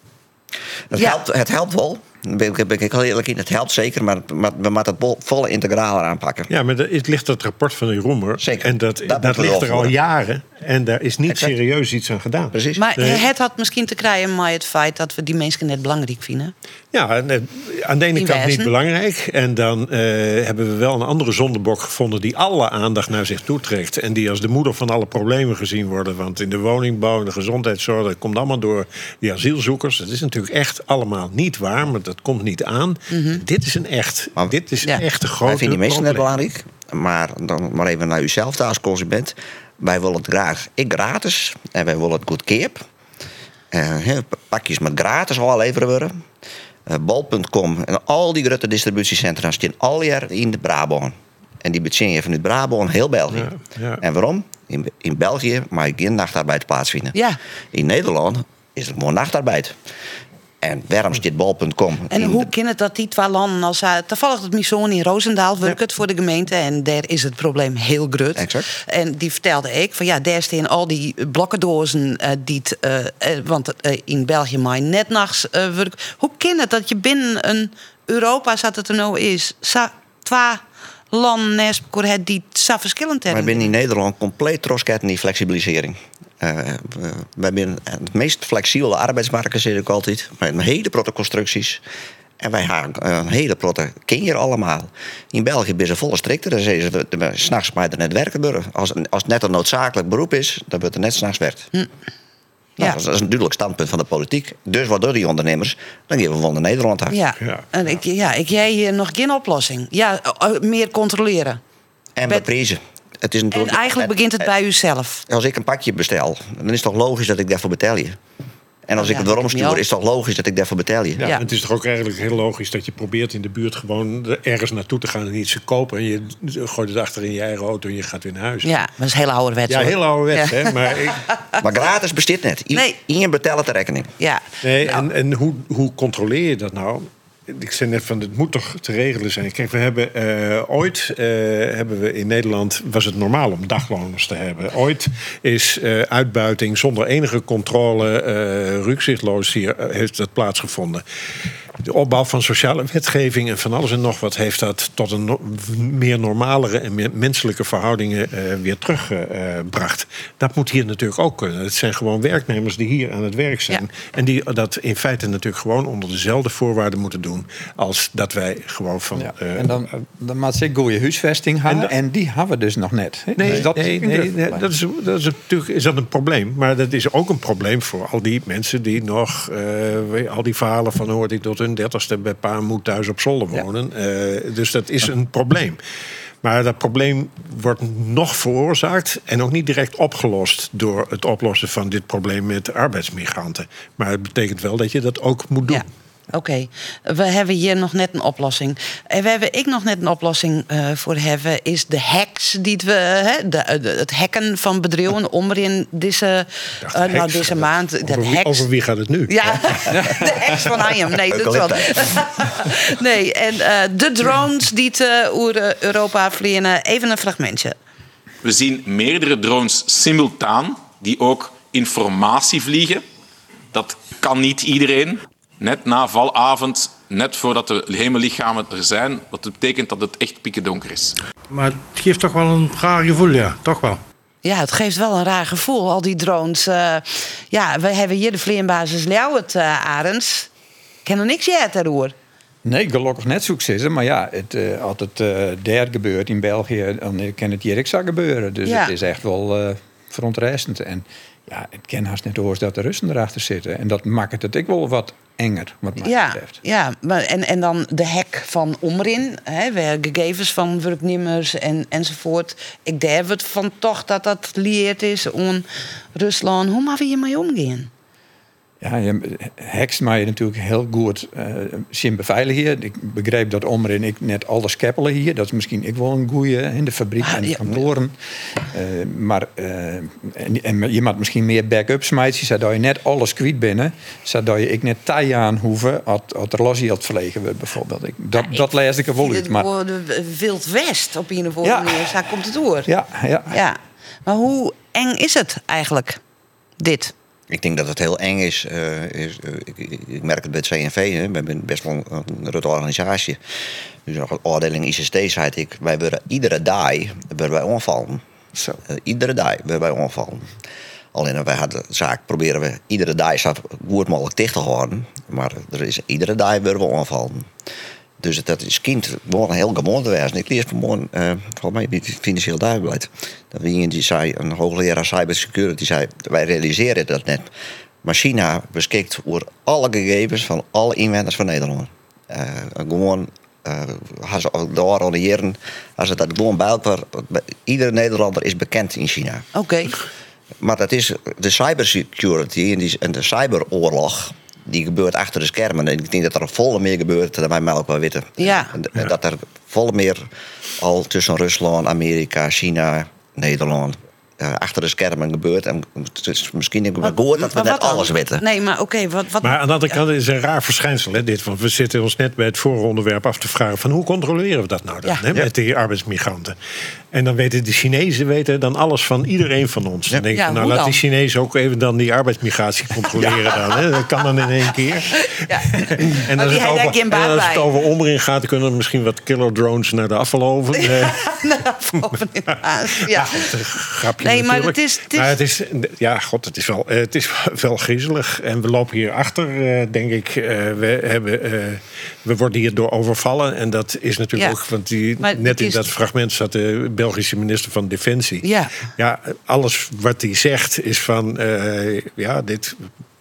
Het, Ja. helpt, het helpt wel. Daar ben ik, ben ik heel eerlijk in. Het helpt zeker, maar, maar we moeten het bol- volle integraler aanpakken. Ja, maar er is- ligt dat rapport van de Roemer. Zeker. En dat, Dat dat, moeten we ligt er al doorvoeren. jaren. En daar is niet Exact. serieus iets aan gedaan. Precies. Maar Nee. het had misschien te krijgen met het feit dat we die mensen net belangrijk vinden. Ja, en, eh, aan de ene In kant niet wezen. belangrijk. En dan eh, hebben we wel een andere zondebok gevonden die alle aandacht naar zich toe trekt. En die als de moeder van alle problemen gezien worden. Want in de woningbouw en de gezondheidszorg, dat komt allemaal door die asielzoekers. Dat is natuurlijk echt allemaal niet waar, maar dat komt niet aan. Dit is een echt, Maar- dit is Ja. echt een grote Wij vinden die mensen net probleem. belangrijk. Maar dan maar even naar uzelf als consument. Wij willen het graag ik gratis. En wij willen het goedkoop. Uh, pakjes met gratis al leveren worden. Uh, Bol punt com en al die grote distributiecentra staan al jaar in de Brabant. En die betjen je vanuit Brabant heel België. Ja, ja. En waarom? In, in België mag je geen nachtarbeid plaatsvinden. Ja. In Nederland is het gewoon nachtarbeid. En waarom staat Bol punt com? En in hoe de- kan het dat die twee landen... Als, uh, toevallig dat mijn zoon in Roosendaal werkt het voor de gemeente... en daar is het probleem heel groot. Exact. En die vertelde ik van ja, daar staan al die blokkendozen... Uh, die t, uh, uh, want uh, in België maar net nachts uh, werkt. Hoe kan het dat je binnen een Europa, zoals het er nou is... Sa, twee landen naast elkaar hebt die zo verschillend Wij hebben? zijn in Nederland compleet trosket in die flexibilisering. Uh, we- wij zijn het meest flexibele arbeidsmarkt, zeg ik altijd. Met een hele protte constructies. En wij hebben een hele protte kinderen allemaal. In België zijn ze volle strikter. Dan zeggen ze, dat we s'nachts maar er net werken worden. Als, als het net een noodzakelijk beroep is, dan wordt er net s'nachts werkt. Nou, Ja. dat, is, dat is een duidelijk standpunt van de politiek. Dus wat doen die ondernemers? Dan geven we van de Nederland af. Ja, Ja. en ik, ja, ik jij hier nog geen oplossing. Ja, uh, meer controleren. En Met- beprezen. Het is En natuurlijk, eigenlijk begint het bij uzelf. Als ik een pakje bestel, dan is het toch logisch dat ik daarvoor betaal je. En als Ja, ik het dat erom heb je stuur, al. is het toch logisch dat ik daarvoor betaal je. Ja, Ja. Het is toch ook eigenlijk heel logisch dat je probeert in de buurt gewoon ergens naartoe te gaan en iets te kopen. En je gooit het achter in je eigen auto en je gaat weer naar huis. Ja, dat is heel ouderwets. Ja, hoor. heel ouderwets, Ja. hè? Maar ik, Maar gratis bestaat net. I- Nee. Iedereen betelt de rekening. Ja. nee, Nou, en, en hoe, hoe controleer je dat nou? Ik zei net van, het moet toch te regelen zijn. Kijk, we hebben eh, ooit eh, hebben we in Nederland was het normaal om dagloners te hebben. Ooit is eh, uitbuiting zonder enige controle, eh rukzichtloos hier eh, heeft dat plaatsgevonden. De opbouw van sociale wetgeving en van alles en nog wat heeft dat tot een no- meer normalere en meer menselijke verhoudingen eh, weer teruggebracht. Dat moet hier natuurlijk ook kunnen. Het zijn gewoon werknemers die hier aan het werk zijn. Ja. En die dat in feite natuurlijk gewoon onder dezelfde voorwaarden moeten doen als dat wij gewoon van. Ja. eh, en dan, dan moet ze goede huisvesting hebben. En En, da- die hebben we dus nog net. Hè? Nee, Dus dat nee, is een nee, groot nee, probleem. dat, is, dat is natuurlijk is dat een probleem. Maar dat is ook een probleem voor al die mensen die nog... eh, al die verhalen van hoorde ik tot hun dertigste bij pa en moed thuis op zolder wonen. Eh, dus dat is een probleem. Maar dat probleem wordt nog veroorzaakt en ook niet direct opgelost door het oplossen van dit probleem met arbeidsmigranten. Maar het betekent wel dat je dat ook moet doen. Ja. Oké, we hebben hier nog net een oplossing. En we hebben ik nog net een oplossing eh, voor hebben, is de hacks die we, hè, de, de- het hacken van bedrijven om in deze, dacht, eh, nou, hacks? deze maand. Over Dat wie, hacks. over wie gaat het nu? Ja, de hacks van Hayem. Nee, dat wel. Nee, en eh, de drones die te oer eh, Europa vliegen. Even een fragmentje. We zien meerdere drones simultaan die ook informatie vliegen. Dat kan niet iedereen. Net na valavond, net voordat de hemellichamen er zijn. Wat betekent dat het echt piekendonker is. Maar het geeft toch wel een raar gevoel, ja. Toch wel. Ja, het geeft wel een raar gevoel, al die drones. Eh, ja, we hebben hier de vleerbasis Ljouwert, uh, Arends. Ik ken er niks uit daarover. Nee, gelukkig net succes. Maar ja, het, uh, als het uh, daar gebeurt in België, dan kan het hier ook zo gebeuren. Dus Ja. het is echt wel uh, verontrustend. En ja, het kan haast net horen dat de Russen erachter zitten. En dat maakt het ook wel wat enger, wat mij Ja, betreft. ja maar en, en dan de hack van Omrin, hè, waar gegevens van werknemers en, enzovoort. Ik denk het van toch dat dat lieerd is aan Rusland. Hoe mag we hiermee omgaan? Ja, je hekst mij natuurlijk heel goed uh, zien beveiligen hier. Ik begreep dat Omer en ik net alles keppelen hier. Dat is misschien ik wel een goeie in de fabriek en de kantoren. Uh, maar uh, en, en je moet misschien meer backup smijten, zodat je net alles kwijt binnen. Zodat je ik net tij aan hoeven als er losie had verlegen wordt bijvoorbeeld. Ik, dat ja, dat lees ik er wel uit. Maar Wild West op een of andere ja. manier. Zo komt het door. Ja, ja. ja. Maar hoe eng is het eigenlijk, dit? Ik denk dat het heel eng is. Uh, is uh, ik, ik merk het bij het C N V. Hè. We zijn best wel een grote organisatie. Dus nog een afdeling I C T zei ik. Wij worden iedere dag worden wij onvallen. Zo. Uh, iedere dag worden wij onvallen. Alleen wij hadden de zaak proberen we iedere dag zo goed mogelijk dicht te houden. Maar er is iedere dag worden we onvallen. Dus dat is kind gewoon heel gewoon te wezen. Ik lees vanmorgen, uh, volgens mij niet financieel duidelijk. Dat we iemand die zei, een hoogleraar cybersecurity zei, wij realiseren dat net. Maar China beschikt over alle gegevens van alle inwoners van Nederland. Uh, gewoon, uh, als ze daar al jaren, als ze dat gewoon bij elkaar, iedere Nederlander is bekend in China. Oké. Okay. Maar dat is de cybersecurity en, die, en de cyberoorlog. Die gebeurt achter de schermen. En ik denk dat er volle meer gebeurt dan wij mij ook wel weten. Ja. En, en dat er volle meer al tussen Rusland, Amerika, China, Nederland... Uh, achter de schermen gebeurt. En het is misschien ik wel goed dat we net alles weten. Nee, maar oké. Okay, wat, wat... Maar aan de andere kant is het een raar verschijnsel, hè, dit. Want we zitten ons net bij het vorige onderwerp af te vragen van hoe controleren we dat nou dan, ja. hè, met die arbeidsmigranten? En dan weten de Chinezen weten dan alles van iedereen van ons. Dan denk je, ja, nou laat dan? die Chinezen ook even dan die arbeidsmigratie controleren ja. dan. Hè. Dat kan dan in één keer. Ja. En als het, over, en als het over onderin gaat, dan kunnen er misschien wat killer drones naar de afvaloven. Naar de afvaloven, inderdaad. Ja. Grapje. Nee, maar het is, het is... Maar het is, ja, god, het is wel, het is wel griezelig. En we lopen hier achter, uh, denk ik. Uh, we, hebben, uh, we worden hierdoor overvallen. En dat is natuurlijk ja. ook, want die, net in is... dat fragment zat de Belgische minister van Defensie. Ja, ja alles wat hij zegt is van, uh, ja, dit...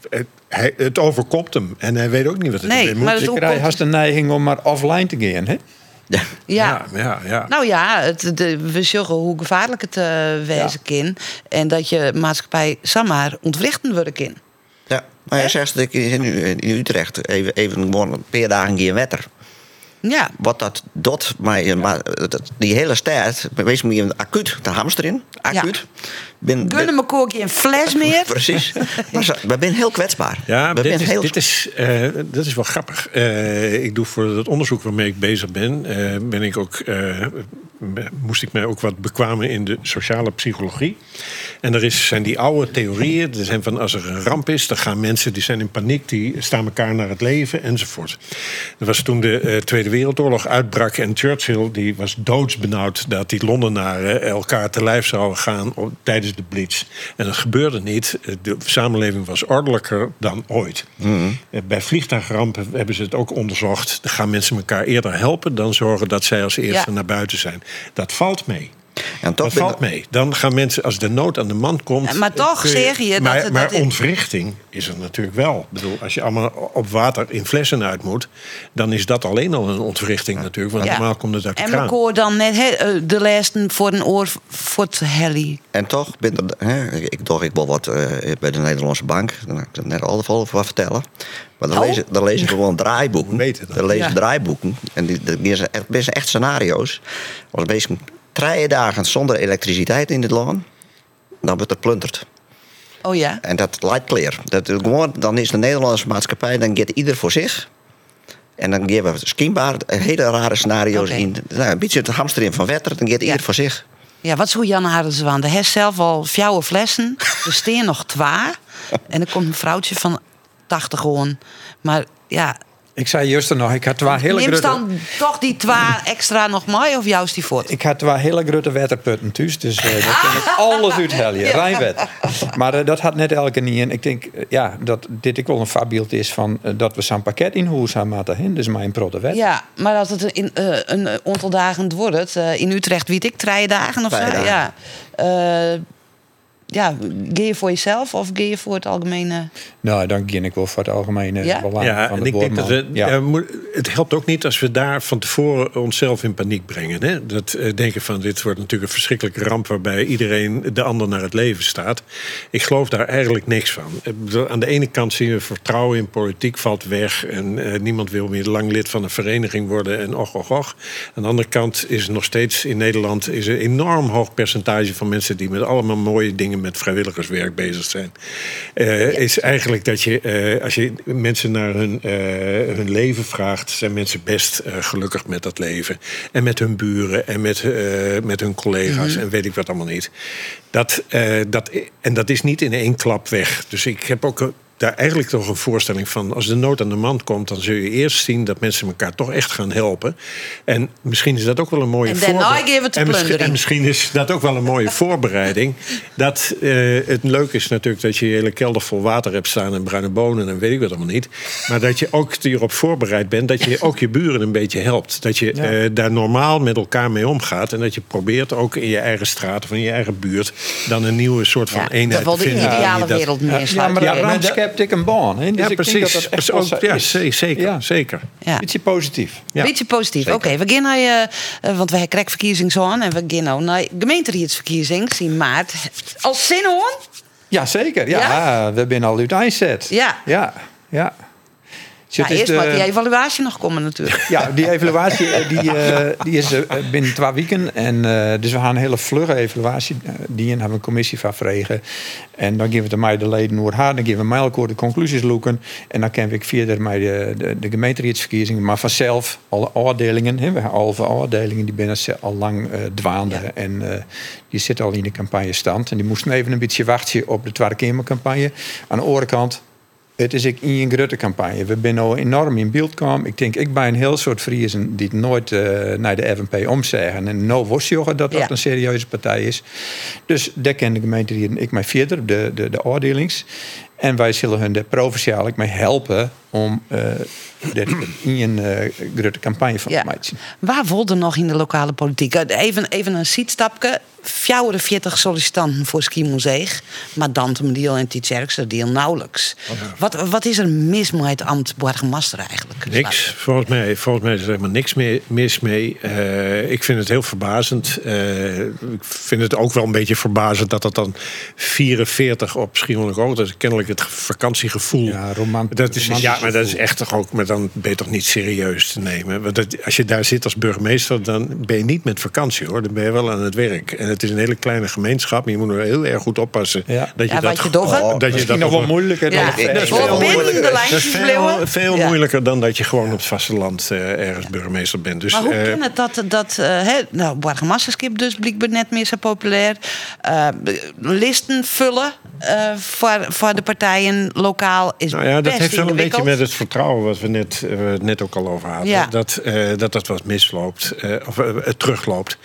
Hij, het overkomt hem. En hij weet ook niet wat het nee, moet. Maar ik krijg haast de neiging om maar offline te gaan, hè? Ja. Ja, ja, ja. Nou ja, het, de, we zeggen hoe gevaarlijk het uh, wezen ja. kan. En dat je maatschappij zomaar ontwrichten worden kan. Ja, maar jij zegt dat ik in, in Utrecht even, even gewoon een paar dagen geen wetter. Ja. Wat dat doet, maar, ja. maar die hele stad, wees me een acuut, de hamster in, acuut. Ja. Ben, Kunnen me kookje een fles meer? Precies. Maar we zijn heel kwetsbaar. Ja, we dit, is, heel... dit, is, uh, dat is wel grappig. Uh, ik doe voor het onderzoek waarmee ik bezig ben, uh, ben ik ook, uh, moest ik mij ook wat bekwamen in de sociale psychologie. En er is, zijn die oude theorieën. Er zijn van als er een ramp is, dan gaan mensen die zijn in paniek, die staan elkaar naar het leven enzovoort. Dat was toen de uh, Tweede Wereldoorlog uitbrak en Churchill die was doodsbenauwd dat die Londenaren elkaar te lijf zouden gaan op, tijdens de Blitz. En dat gebeurde niet. De samenleving was ordelijker dan ooit. Mm-hmm. Bij vliegtuigrampen hebben ze het ook onderzocht. Dan gaan mensen elkaar eerder helpen dan zorgen dat zij als eerste ja. naar buiten zijn. Dat valt mee. En toch dat valt de... mee. Dan gaan mensen, als de nood aan de man komt... Ja, maar toch je, zeg je... Maar, dat, maar dat ontwrichting is er natuurlijk wel. Ik bedoel, als je allemaal op water in flessen uit moet... dan is dat alleen al een ontwrichting natuurlijk. Want ja. normaal komt het uit de en kraan. En ik hoor dan net he, de lijsten voor een oor voor het heli. En toch, ben er, he, ik toch ik wil wat uh, bij de Nederlandse bank... daar kan ik net al over wat vertellen... Maar dan, oh. lezen, dan lezen gewoon draaiboeken. Dan lezen ja. draaiboeken. En die, die zijn echt, echt scenario's. Als bezig drie dagen zonder elektriciteit in dit land, dan wordt er plunderd. Oh ja? En dat lijkt clear. Dat, gewoon, dan is de Nederlandse maatschappij, dan gaat ieder voor zich. En dan geven we schijnbaar hele rare scenario's okay. in. Nou, een beetje het hamster in van wetter, dan gaat ja. ieder voor zich. Ja, wat zou Jan hadden ze aan? De heeft zelf al fjouwe flessen. Er staan nog twee. En er komt een vrouwtje van tachtig gewoon. Maar ja... Ik zei juist nog, ik had twee hele grote... Neem dan toch die twee extra nog mooi of juist die voort? Ik had twee hele grote waterputten thuis, dus uh, dat kan ik alles uithelden. Ja. Rijnwet. Maar uh, dat had net elke niet in. Ik denk uh, ja, dat dit ook wel een voorbeeld is van uh, dat we zo'n pakket in huis gaan maken. Dus mijn protte wet. Ja, maar als het in, uh, een aantal dagen wordt, uh, in Utrecht weet ik drie dagen of zo. Ja. Uh, ja, ga je voor jezelf of ga je voor het algemene? Nou, dan ging ik wel voor het algemene Ja? belang Ja, van en de ik denk dat boorman. we, Ja. ja, moet- het helpt ook niet als we daar van tevoren onszelf in paniek brengen. Hè? Dat uh, denken van dit wordt natuurlijk een verschrikkelijke ramp waarbij iedereen de ander naar het leven staat. Ik geloof daar eigenlijk niks van. Ik bedoel, aan de ene kant zien we vertrouwen in politiek valt weg en uh, niemand wil meer lang lid van een vereniging worden en och, och, och. Aan de andere kant is er nog steeds in Nederland is een enorm hoog percentage van mensen die met allemaal mooie dingen met vrijwilligerswerk bezig zijn. Uh, is eigenlijk dat je, uh, als je mensen naar hun, uh, hun leven vraagt, zijn mensen best uh, gelukkig met dat leven. En met hun buren en met, uh, met hun collega's mm-hmm. en weet ik wat allemaal niet. Dat, uh, dat, en dat is niet in één klap weg. Dus ik heb ook daar eigenlijk toch een voorstelling van, als de nood aan de man komt, dan zul je eerst zien dat mensen elkaar toch echt gaan helpen. En misschien is dat ook wel een mooie En daarna voorbereiding. geven we En, te misschien- plundering. en misschien is dat ook wel een mooie voorbereiding. Dat uh, het leuk is natuurlijk dat je je hele kelder vol water hebt staan en bruine bonen en weet ik wat allemaal niet. Maar dat je ook hierop voorbereid bent, dat je ook je buren een beetje helpt. Dat je Ja. uh, daar normaal met elkaar mee omgaat en dat je probeert ook in je eigen straat of in je eigen buurt dan een nieuwe soort van Ja, eenheid dat wel te de vinden. ideale Die dat- wereld meer Ja, maar sluiten. de Ja, ramp maar schept ik een baan. Hè? Dus Ja, ik precies. denk dat dat echt wel Ook- zo ja, is. ze- zeker, Ja. zeker. ja. Beetje positief. Ja. Beetje positief. Oké, we gaan naar je, uh, want we hebben krijgverkiezing zo aan en we gaan nou naar gemeenteraadsverkiezing in maart. Als zin hoor? Ja, zeker. Ja, Ja? we zijn al uit eindset. Ja. Ja, ja. Dus Ja, het is eerst de- moet die evaluatie nog komen natuurlijk. Ja, die evaluatie eh, die, eh, die is eh, binnen twee weken. En, eh, dus we gaan een hele vlugge evaluatie. Uh, die hebben we een commissie van vregen. En dan geven we de mij de leden hoe het gaat. Dan geven we mij elkaar de conclusies loeken. En dan kan ik verder met de, de, de gemeenteraadsverkiezingen. Maar vanzelf alle afdelingen. Hè, we hebben al veel afdelingen die binnen al lang uh, dwaanden. Ja. En uh, die zitten al in de campagnestand. En die moesten even een beetje wachten op de Tweede Kamercampagne. Aan de andere kant. Het is ik in een grote campagne. We zijn al enorm in beeld gekomen. Ik denk, ik ben een heel soort Friesen die het nooit uh, naar de F N P omzeggen. En nou wist je dat dat Ja. een serieuze partij is. Dus daar ken de gemeente die ik mij verder, de, de, de afdelings. En wij zullen hun de provinciaal ik mee helpen om uh, er in een uh, grote campagne van Ja. te maken. Waar wilde nog in de lokale politiek? Even, even een zietstapje. vijfenveertig sollicitanten voor Schiermonnikoog. Maar Dantemdiel en Tietjerkse deel nauwelijks. Wat, wat is er mis met het ambt burgemeester eigenlijk? Niks. Volgens mij, volgens mij is er helemaal niks mee, mis mee. Uh, ik vind het heel verbazend. Uh, ik vind het ook wel een beetje verbazend dat dat dan vierenveertig op Schiermonnikoog. Dat is kennelijk het vakantiegevoel. Ja, romant- dat is, romantisch ja, maar dat is gevoel. echt toch ook. Maar dan ben je toch niet serieus te nemen. Want dat, als je daar zit als burgemeester, dan ben je niet met vakantie hoor. Dan ben je wel aan het werk. En het is een hele kleine gemeenschap. Maar je moet er heel erg goed oppassen. Ja. Dat je Ja, dat, wat je toch, hè? dat je Misschien dat nog wel op- moeilijker. Ja. dan- Ik- Dat is ik- veel Voor binnen moeilijker. de Dat is lijntjes veel, blijven. veel Ja. moeilijker dan dat je gewoon op het vasteland uh, ergens burgemeester bent. Dus, Maar hoe uh, kan het dat, dat uh, hè, nou, burgemeesterschap dus blijkbaar net meer zo populair. Uh, listen vullen uh, voor, voor de partijen lokaal is Nou ja, dat best heeft wel een beetje ingewikkeld. met het vertrouwen wat we net, uh, net ook al over hadden. Ja. Dat, uh, dat dat wat misloopt, uh, of uh, het terugloopt.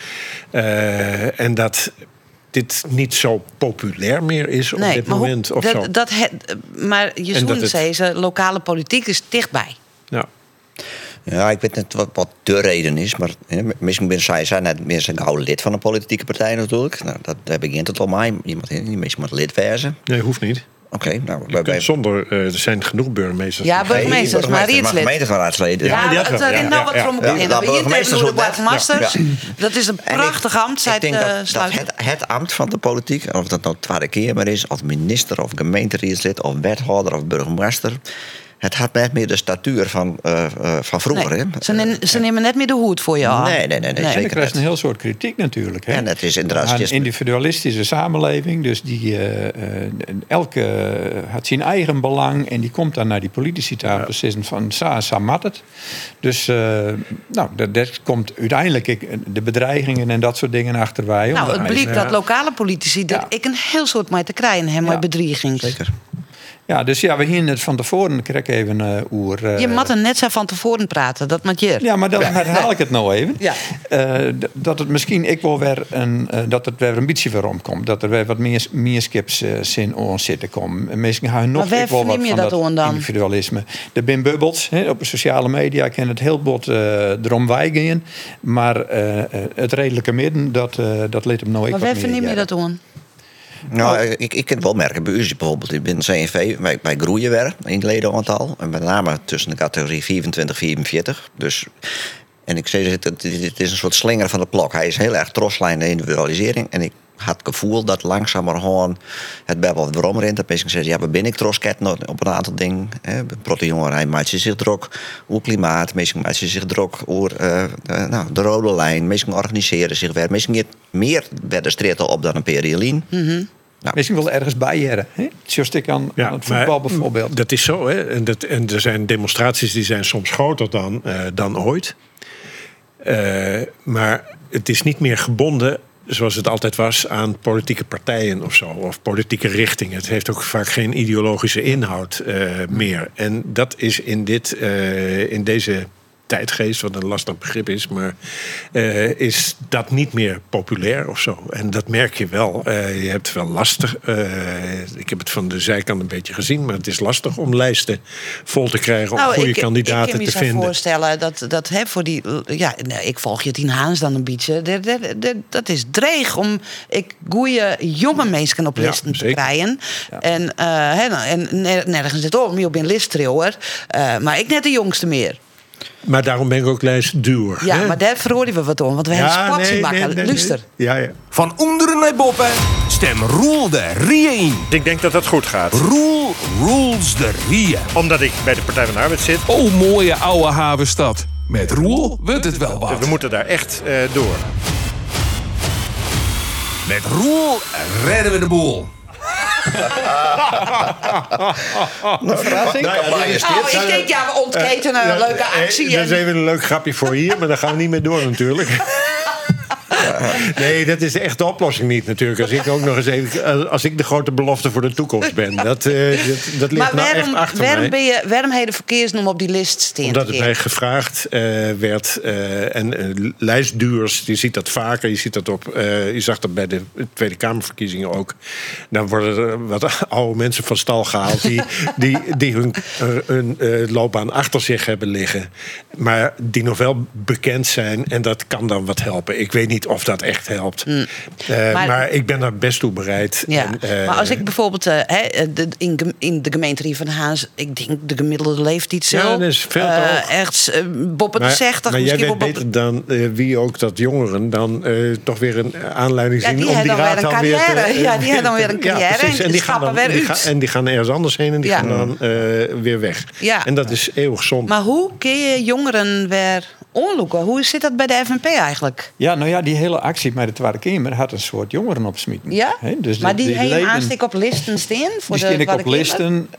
Uh, en dat dit niet zo populair meer is op Nee, dit maar hoe- moment. Of dat, zo. dat he- maar je En dat zoen het- zei ze, lokale politiek is dichtbij. Ja. Ja, ik weet niet wat, wat de reden is, maar hè, misschien ben zij, zij net meer een oude lid van een politieke partij natuurlijk. Nou, dat, daar begint het al mij. Iemand die misschien moet lid wezen. Nee, hoeft niet. Oké, nou, Je kunt zonder, uh, er zijn genoeg burgemeesters. Ja, die- burgemeesters, maar maar rietslid. gemeenteraadsleden. Ja, Ja, die had het wel. er Ja, in nou ja, wat ja. van Ja, beginnen. dat We hier burgemeesters tegen de ook net. burgemeesters. Ja. Dat is een En ik- prachtig ambt. Ik zei denk het, dat, uh, dat sluiten. het, het ambt van de politiek, of dat nou tweede keer maar is, als minister of gemeenteraadslid of wethouder of burgemeester, het had net meer de statuur van, uh, uh, van vroeger. Nee, hè? ze, nemen, ze nemen net meer de hoed voor je aan. Nee, nee, nee, nee, En dan zeker krijg je niet. een heel soort kritiek natuurlijk. Hè? En het is inderdaad Een just- individualistische samenleving. Dus die, uh, uh, elke uh, had zijn eigen belang. En die komt dan naar die politici tafel zitten van sa, sa mat het. Dus uh, nou, dat, dat komt uiteindelijk ik, de bedreigingen en dat soort dingen achterwij. Nou, het blijkt ja. dat lokale politici Ja. er ik een heel soort mee te krijgen hebben met Ja. bedreigings. Zeker. Ja, dus ja, we hier het van tevoren kreeg ik even uh, oer. Uh, Je moet er net zo van tevoren praten, dat moet je. Ja, maar dan herhaal ik het nou even. Ja. Uh, d- dat het misschien ik wel weer een, uh, dat het weer een beetje weer omkomt. Dat er weer wat meer, meer skips uh, zin on zitten komen. En misschien gaan nog Maar waar ik wel wat verneem je van dat dat aan dan? individualisme. Er zijn bubbels hè, op de sociale media. Ik ken het heel bot uh, erom wijgen. Maar uh, het redelijke midden, dat, uh, dat leed hem nou ik Maar wat waar meer verneem je jaren. dat aan? Nou, ik, ik kan het wel merken. Bij u bijvoorbeeld, ik ben C N V, wij, wij groeien weer in het ledenaantal. En met name tussen de categorie vierentwintig en vierenveertig. Dus, en ik zeg, het, het is een soort slinger van de plok. Hij is heel erg troslijn de individualisering. En ik had het gevoel dat langzamerhand het bij wat waarom rent. Dat mensen zeggen, ja, waar ben ik trosket op een aantal dingen. Proteïnjongeren, hij maakt zich druk over klimaat. Mensen maken zich druk over uh, uh, nou, de rode lijn. Mensen organiseren zich weer. Mensen meer werden streten op dan een periolien. Mm-hmm. Nou. Misschien wel ergens bijjaren. Zoals ik aan, ja, aan het voetbal bijvoorbeeld. Dat is zo. Hè? En, dat, en er zijn demonstraties die zijn soms groter dan, uh, dan ooit. Uh, maar het is niet meer gebonden, zoals het altijd was, aan politieke partijen of zo. Of politieke richtingen. Het heeft ook vaak geen ideologische inhoud uh, meer. En dat is in, dit, uh, in deze tijdgeest, wat een lastig begrip is, maar uh, is dat niet meer populair of zo. En dat merk je wel. Uh, je hebt wel lastig. Uh, ik heb het van de zijkant een beetje gezien, maar het is lastig om lijsten vol te krijgen, om nou, goede ik, kandidaten ik te kan me vinden. voorstellen dat, dat hè, voor die. Ja, nee, ik volg je Tien Haans dan een beetje. Dat, dat, dat, dat is dreig om ik goede jonge mensen op listen ja, te krijgen. Ja. En, uh, hè, en nergens zit op, je bent listtrouwer. Uh, maar ik net de jongste meer. Maar daarom ben ik ook lijstduwer. Ja, hè? maar daar verhoorden we wat om. Want we ja, hebben sportie nee, maken. Nee, nee, Luister. Nee. Ja, ja. Van onderen naar boppen. Stem Roel de Rie in. Ik denk dat dat goed gaat. Roel rules de Rie. Omdat ik bij de Partij van de Arbeid zit. Oh, mooie oude havenstad. Met Roel wordt het wel wat. We moeten daar echt uh, door. Met Roel redden we de boel. Nou, verrassing. Nou, ja, oh, ik denk, ja, we ontketenen uh, een leuke actie. Dat is even een leuk grapje voor hier, maar daar gaan we niet mee door natuurlijk. Nee, dat is echt de oplossing niet natuurlijk. Als ik ook nog eens even, als ik de grote belofte voor de toekomst ben. Dat, uh, dat, dat ligt maar nou waarom, echt achter waarom mij. Ben je, waarom heb je de verkeersnoem op die list staan? Omdat het mij gevraagd uh, werd. Uh, en uh, lijstduurs, je ziet dat vaker. Je ziet dat op, uh, je zag dat bij de Tweede Kamerverkiezingen ook. Dan worden er wat oude mensen van stal gehaald. Die, die, die hun, hun uh, loopbaan achter zich hebben liggen. Maar die nog wel bekend zijn. En dat kan dan wat helpen. Ik weet niet of dat echt helpt. Mm. Uh, maar, maar ik ben daar best toe bereid. Ja, en, uh, maar als ik bijvoorbeeld uh, de, in, in de gemeente Rie van Haas, ik denk de gemiddelde leeftijd zo. Ja, dat is veel te uh, hoog. Echt uh, boppen de zestig. Maar misschien jij weet beter dan uh, wie ook dat jongeren dan uh, toch weer een aanleiding zien ja, die om die raad dan weer te... Uh, ja, die hebben dan weer een carrière ja, en, en die gaan dan weer die uit. Ga, en die gaan ergens anders heen en die ja. gaan dan uh, weer weg. Ja. En dat is eeuwig zonde. Maar hoe kun je jongeren weer onloeken? Hoe zit dat bij de F N P eigenlijk? Ja, nou ja, die hele actie met de Tweede Kamer had een soort jongeren opsmieten. Ja? He, dus maar die, die hele aanstik op listen staan? Voor die de staan ik op listen.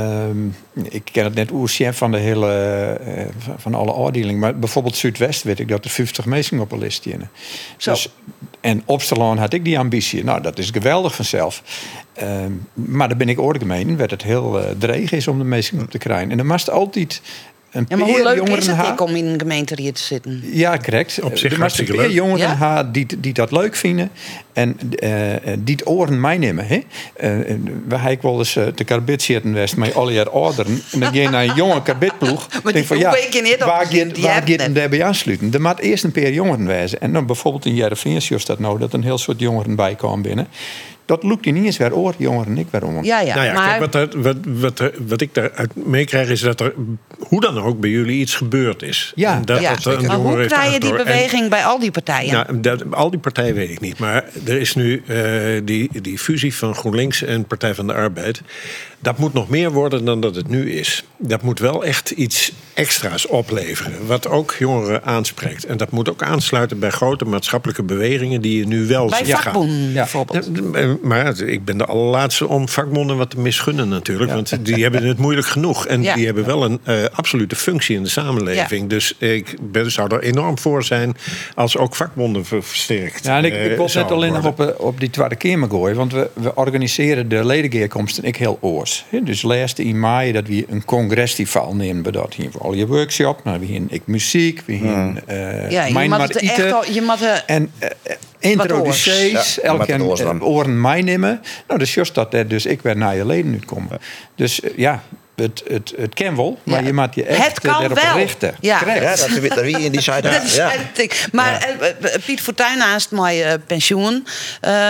Uh, ik ken het net oer chef van de hele uh, van alle afdelingen. Maar bijvoorbeeld Zuidwest weet ik dat er vijftig mensen op een list staan. Dus, en Opstelaan had ik die ambitie. Nou, dat is geweldig vanzelf. Uh, maar daar ben ik oorlijk gemeen, werd het heel uh, dreig is om de mensen op te krijgen. En dan moest altijd. Ja, maar hoe leuk is het ik om in een gemeente hier te zitten? Ja, correct. Op zich er maar een paar jongeren ja? ha, die, die dat leuk vinden en uh, die het oren meenemen. Hè? Uh, we hebben wel eens uh, de karbit zitten west met al je ouderen. En dan ga je naar een jonge karbitploeg. Maar denk van, ja, waar gaat je daarbij aansluiten? Er moet eerst een paar jongeren wezen. En dan bijvoorbeeld in Jereveen is dat nou dat een heel soort jongeren bij komen binnen. Dat lukt je niet eens weer oor, jongeren, ik weer om. Ja, ja, nou ja, maar... kijk, wat, er, wat, wat, er, wat ik daaruit meekrijg is dat er, hoe dan ook, bij jullie iets gebeurd is. Ja, dat, ja. dat maar hoe krijg je die beweging en, bij al die partijen? Nou, dat, al die partijen weet ik niet. Maar er is nu uh, die, die fusie van GroenLinks en Partij van de Arbeid. Dat moet nog meer worden dan dat het nu is. Dat moet wel echt iets extra's opleveren. Wat ook jongeren aanspreekt. En dat moet ook aansluiten bij grote maatschappelijke bewegingen die je nu wel bij ziet gaan. Bij vakbonden bijvoorbeeld. Ja, maar ik ben de allerlaatste om vakbonden wat te misgunnen natuurlijk. Ja. Want die hebben het moeilijk genoeg. En ja. die hebben wel een uh, absolute functie in de samenleving. Ja. Dus ik ben, zou er enorm voor zijn als ook vakbonden versterkt. Ja, en ik, ik wil net alleen nog op, op die Tweede Kamer gooien. Want we, we organiseren de ledengeerkomsten ik heel oors. Dus laatste in mei dat we een congresfestival nemen. We dat hier voor al je workshop. Nou, we hebben ik muziek. We hebben uh, ja, mijn je moet het echt al, je moet het en uh, introducees, ja, elke uh, oren meenemen. Nou, dus juist dat er dus ik weer naar je leden nu komen. Ja. Dus uh, ja. Het, het, het kan wel, maar ja. je moet je echt erop richten. Ja, ja dat is wie in die zijde. Dat is ja. Maar ja. uh, Piet Fortuyn naast mijn uh, pensioen. Uh,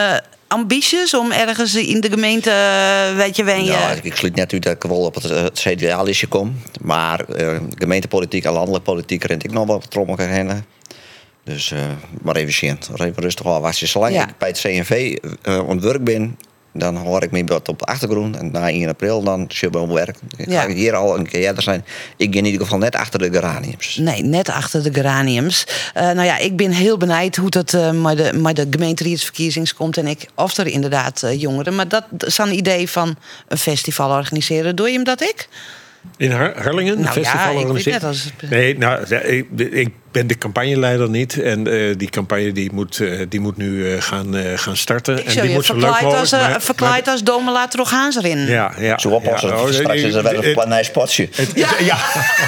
ambities om ergens in de gemeente, weet je, wen je... Nou, ik sluit net uit dat ik wel op het, het C D A-listje kom. Maar uh, gemeentepolitiek en landelijke politiek rent ik nog wel wat trommel heen. Dus, uh, maar even zien. Even rustig afwachten. Zolang ja. ik bij het C N V uh, aan het werk ben, dan hoor ik me wat op de achtergrond. En na één april dan zit ik op werk. Ik ja. ga hier al een keer eerder zijn. Ik ga in ieder geval net achter de geraniums. Nee, net achter de geraniums. Uh, nou ja, ik ben heel benieuwd hoe dat uh, met de, met de gemeenteraadsverkiezings komt. En ik, of er inderdaad uh, jongeren. Maar dat is een idee van een festival organiseren. Doe je hem dat ik? In Har- Harlingen? Nou een festival ja, ik weet net als... als... Nee, nou, ik, ik ben de campagneleider niet. En uh, die campagne die moet, uh, die moet nu uh, gaan, uh, gaan starten. Ik en die je moet zo leuk mogelijk... Als, uh, verkleid maar, als Domela toch gaan ze erin. Ja, ja. Zo oppassen, ja, oh, straks is er wel een planij spotje. Ja, ja.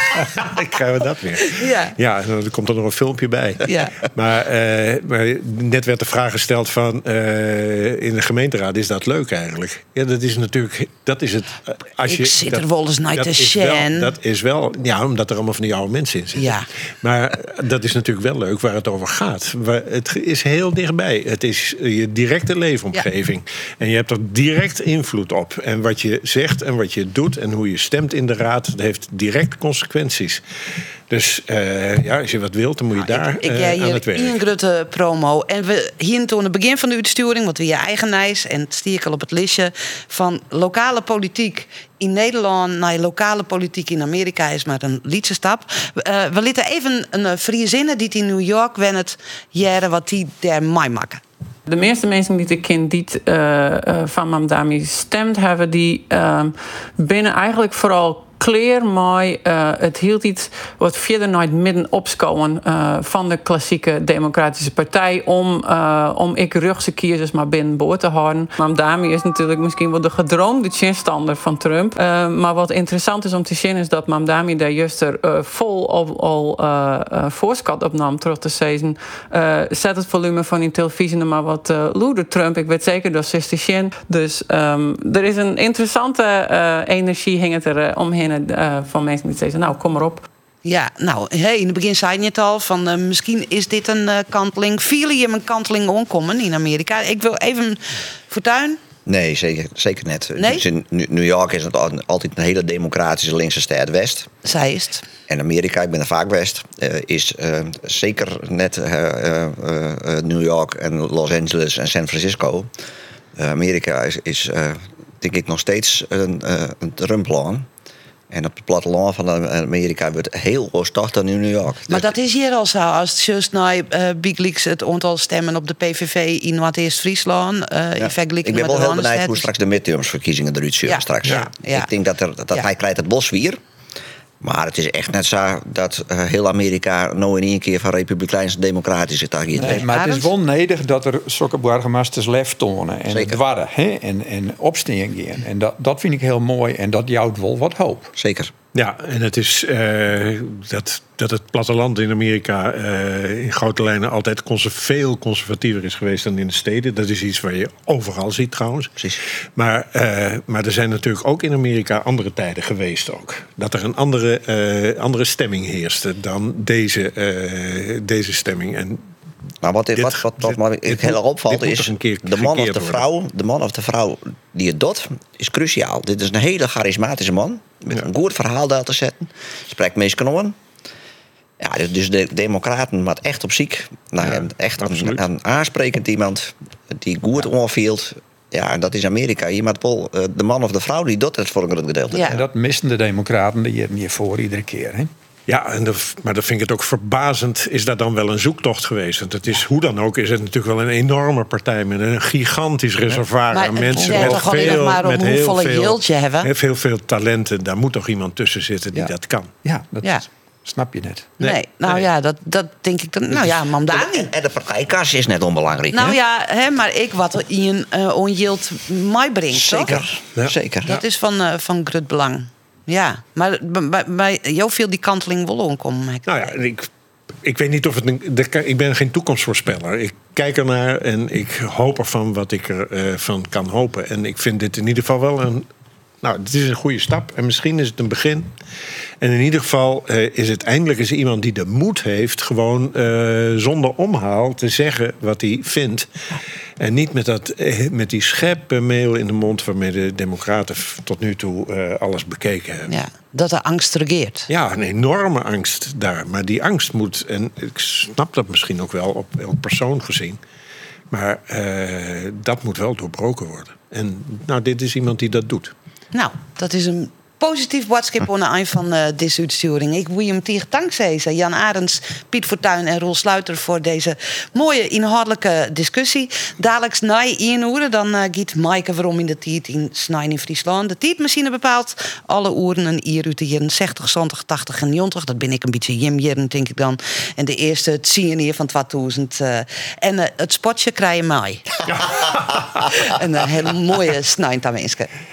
Ik krijg dat weer. Ja, ja, dan komt er nog een filmpje bij. Ja. Maar, uh, maar net werd de vraag gesteld van... Uh, in de gemeenteraad, is dat leuk eigenlijk? Ja, dat is natuurlijk... Dat is het, uh, als ik je, zit dat, er wel eens naar te zien. Dat is wel... Ja, omdat er allemaal van die oude mensen in zitten. Ja. Maar dat is natuurlijk wel leuk waar het over gaat. Het is heel dichtbij. Het is je directe leefomgeving. Ja. En je hebt er direct invloed op. En wat je zegt en wat je doet en hoe je stemt in de raad, dat heeft direct consequenties. Dus uh, ja, als je wat wilt, dan moet je nou, daar ik, ik, uh, aan het werk. Een grote promo. En we hier toen het begin van de uitsturing, want we je eigen nijs en het stierkel op het listje van lokale politiek in Nederland naar lokale politiek in Amerika is maar een lietse stap. Uh, we lieten even een uh, vrije zinnen die in New York wen het jaren wat die daar mij maken. De meeste mensen die ik ken die uh, uh, van Mamdani stemd hebben, die uh, binnen eigenlijk vooral clear, maar uh, het hield iets wat verder naar het midden opschoven uh, van de klassieke democratische partij om, uh, om ik rugse kiezers maar binnenboord te houden. Mamdani is natuurlijk misschien wel de gedroomde tegenstander van Trump. Uh, maar wat interessant is om te zien is dat Mamdani daar juist er uh, vol al, al uh, uh, voorschot op nam terug te zeggen. Uh, zet het volume van die televisie maar wat uh, loeder Trump. Ik weet zeker dat ze is te Dus um, er is een interessante uh, energie hing het er uh, omheen. Uh, van mensen die zeggen, nou, kom maar op. Ja, nou, hey, in het begin zei je het al, van uh, misschien is dit een uh, kanteling. Vielen je een kanteling onkomen in Amerika? Ik wil even Fortuyn. Nee, zeker, zeker net. Nee? Dus in New York is het altijd een hele democratische linkse stad West. Zij is het. En Amerika, ik ben er vaak West, uh, is uh, zeker net uh, uh, uh, New York en Los Angeles en San Francisco. Uh, Amerika is, is uh, denk ik nog steeds een, uh, een Trump-land. En op het platteland van Amerika wordt heel oostachtig dan in New York. Maar dat is hier al zo. Als het juist naar uh, Big Leaks het aantal stemmen op de P V V in Noord-Eerst-Friesland. Uh, ja. Ik ben wel heel benieuwd hoe straks de midtermsverkiezingen eruit zullen ja. straks. Ja. Ja. Ik denk dat, er, dat ja. hij krijgt het bos weer. Maar het is echt net zo dat uh, heel Amerika nou in één keer van republikeinse democratische tagiet nee, maar het is wel nodig dat er zulke burgemeesters lef tonen en het dwarren en, en opstaan gaan. En dat, dat vind ik heel mooi en dat jouwt wel wat hoop. Zeker. Ja, en het is uh, dat, dat het platteland in Amerika uh, in grote lijnen altijd conser- veel conservatiever is geweest dan in de steden. Dat is iets waar je overal ziet trouwens. Precies. Maar, uh, maar er zijn natuurlijk ook in Amerika andere tijden geweest ook. Dat er een andere, uh, andere stemming heerste dan deze, uh, deze stemming. En maar wat, dit, wat, wat, wat dit, me heel erg opvalt is, keer, de man of de vrouw, de man of de vrouw die het doet, is cruciaal. Dit is een hele charismatische man, met ja. een goed verhaal daar te zetten. Spreekt meest kanonnen. Ja, dus de democraten maar echt op ziek. Nou, ja, echt een, een aansprekend iemand die goed ja. onvielt. Ja, en dat is Amerika. Je moet wel uh, de man of de vrouw die doet het voor een groot gedeelte. Ja. En dat misten de democraten die hier niet voor iedere keer, hè? Ja, en de, maar dan vind ik het ook verbazend. Is dat dan wel een zoektocht geweest? Want het is, hoe dan ook, is het natuurlijk wel een enorme partij met een gigantisch reservoir aan mensen. Ja, met toch veel, maar om met heel veel, veel hebben. Heel veel talenten. Daar moet toch iemand tussen zitten die ja. dat kan. Ja, dat ja. snap je net. Nee, nee nou nee. ja, dat, dat denk ik dan. Nou ja, Mamdani. En de partijkas is net onbelangrijk. Nou hè? ja, hè, maar ik wat in uh, onjild mij brengt. Zeker, ja. zeker. Dat ja. is van, uh, van groot belang. Ja, maar bij, bij jou viel die kanteling wel omkomen. Nou ja, ik, ik weet niet of het een, de, ik ben geen toekomstvoorspeller. Ik kijk ernaar en ik hoop ervan wat ik ervan uh, kan hopen. En ik vind dit in ieder geval wel een. Nou, dit is een goede stap en misschien is het een begin. En in ieder geval uh, is het eindelijk eens iemand die de moed heeft gewoon uh, zonder omhaal te zeggen wat hij vindt. En niet met, dat, met die scheppe meel in de mond waarmee de democraten tot nu toe uh, alles bekeken hebben. Ja, dat de angst regeert. Ja, een enorme angst daar. Maar die angst moet, en ik snap dat misschien ook wel op, op persoon gezien, maar uh, dat moet wel doorbroken worden. En nou, dit is iemand die dat doet. Nou, dat is een positief boodschap aan het eind van uh, deze uitsturing. Ik wil je hem tegen dankzeggen. Jan Arends, Piet Fortuyn en Roel Sluiter voor deze mooie inhoudelijke discussie. Dadelijk na één uur, dan uh, gaat Maaike waarom in de tijd in Snijn in Friesland. De tijdmachine bepaalt alle uren een uur uit de jaren zestig, zeventig, tachtig en negentig. Dat ben ik een beetje jimjeren, denk ik dan. En de eerste, het zien hier van tweeduizend. Uh, en uh, het spotje krijg je mij. een uh, hele mooie Snijn, mensen.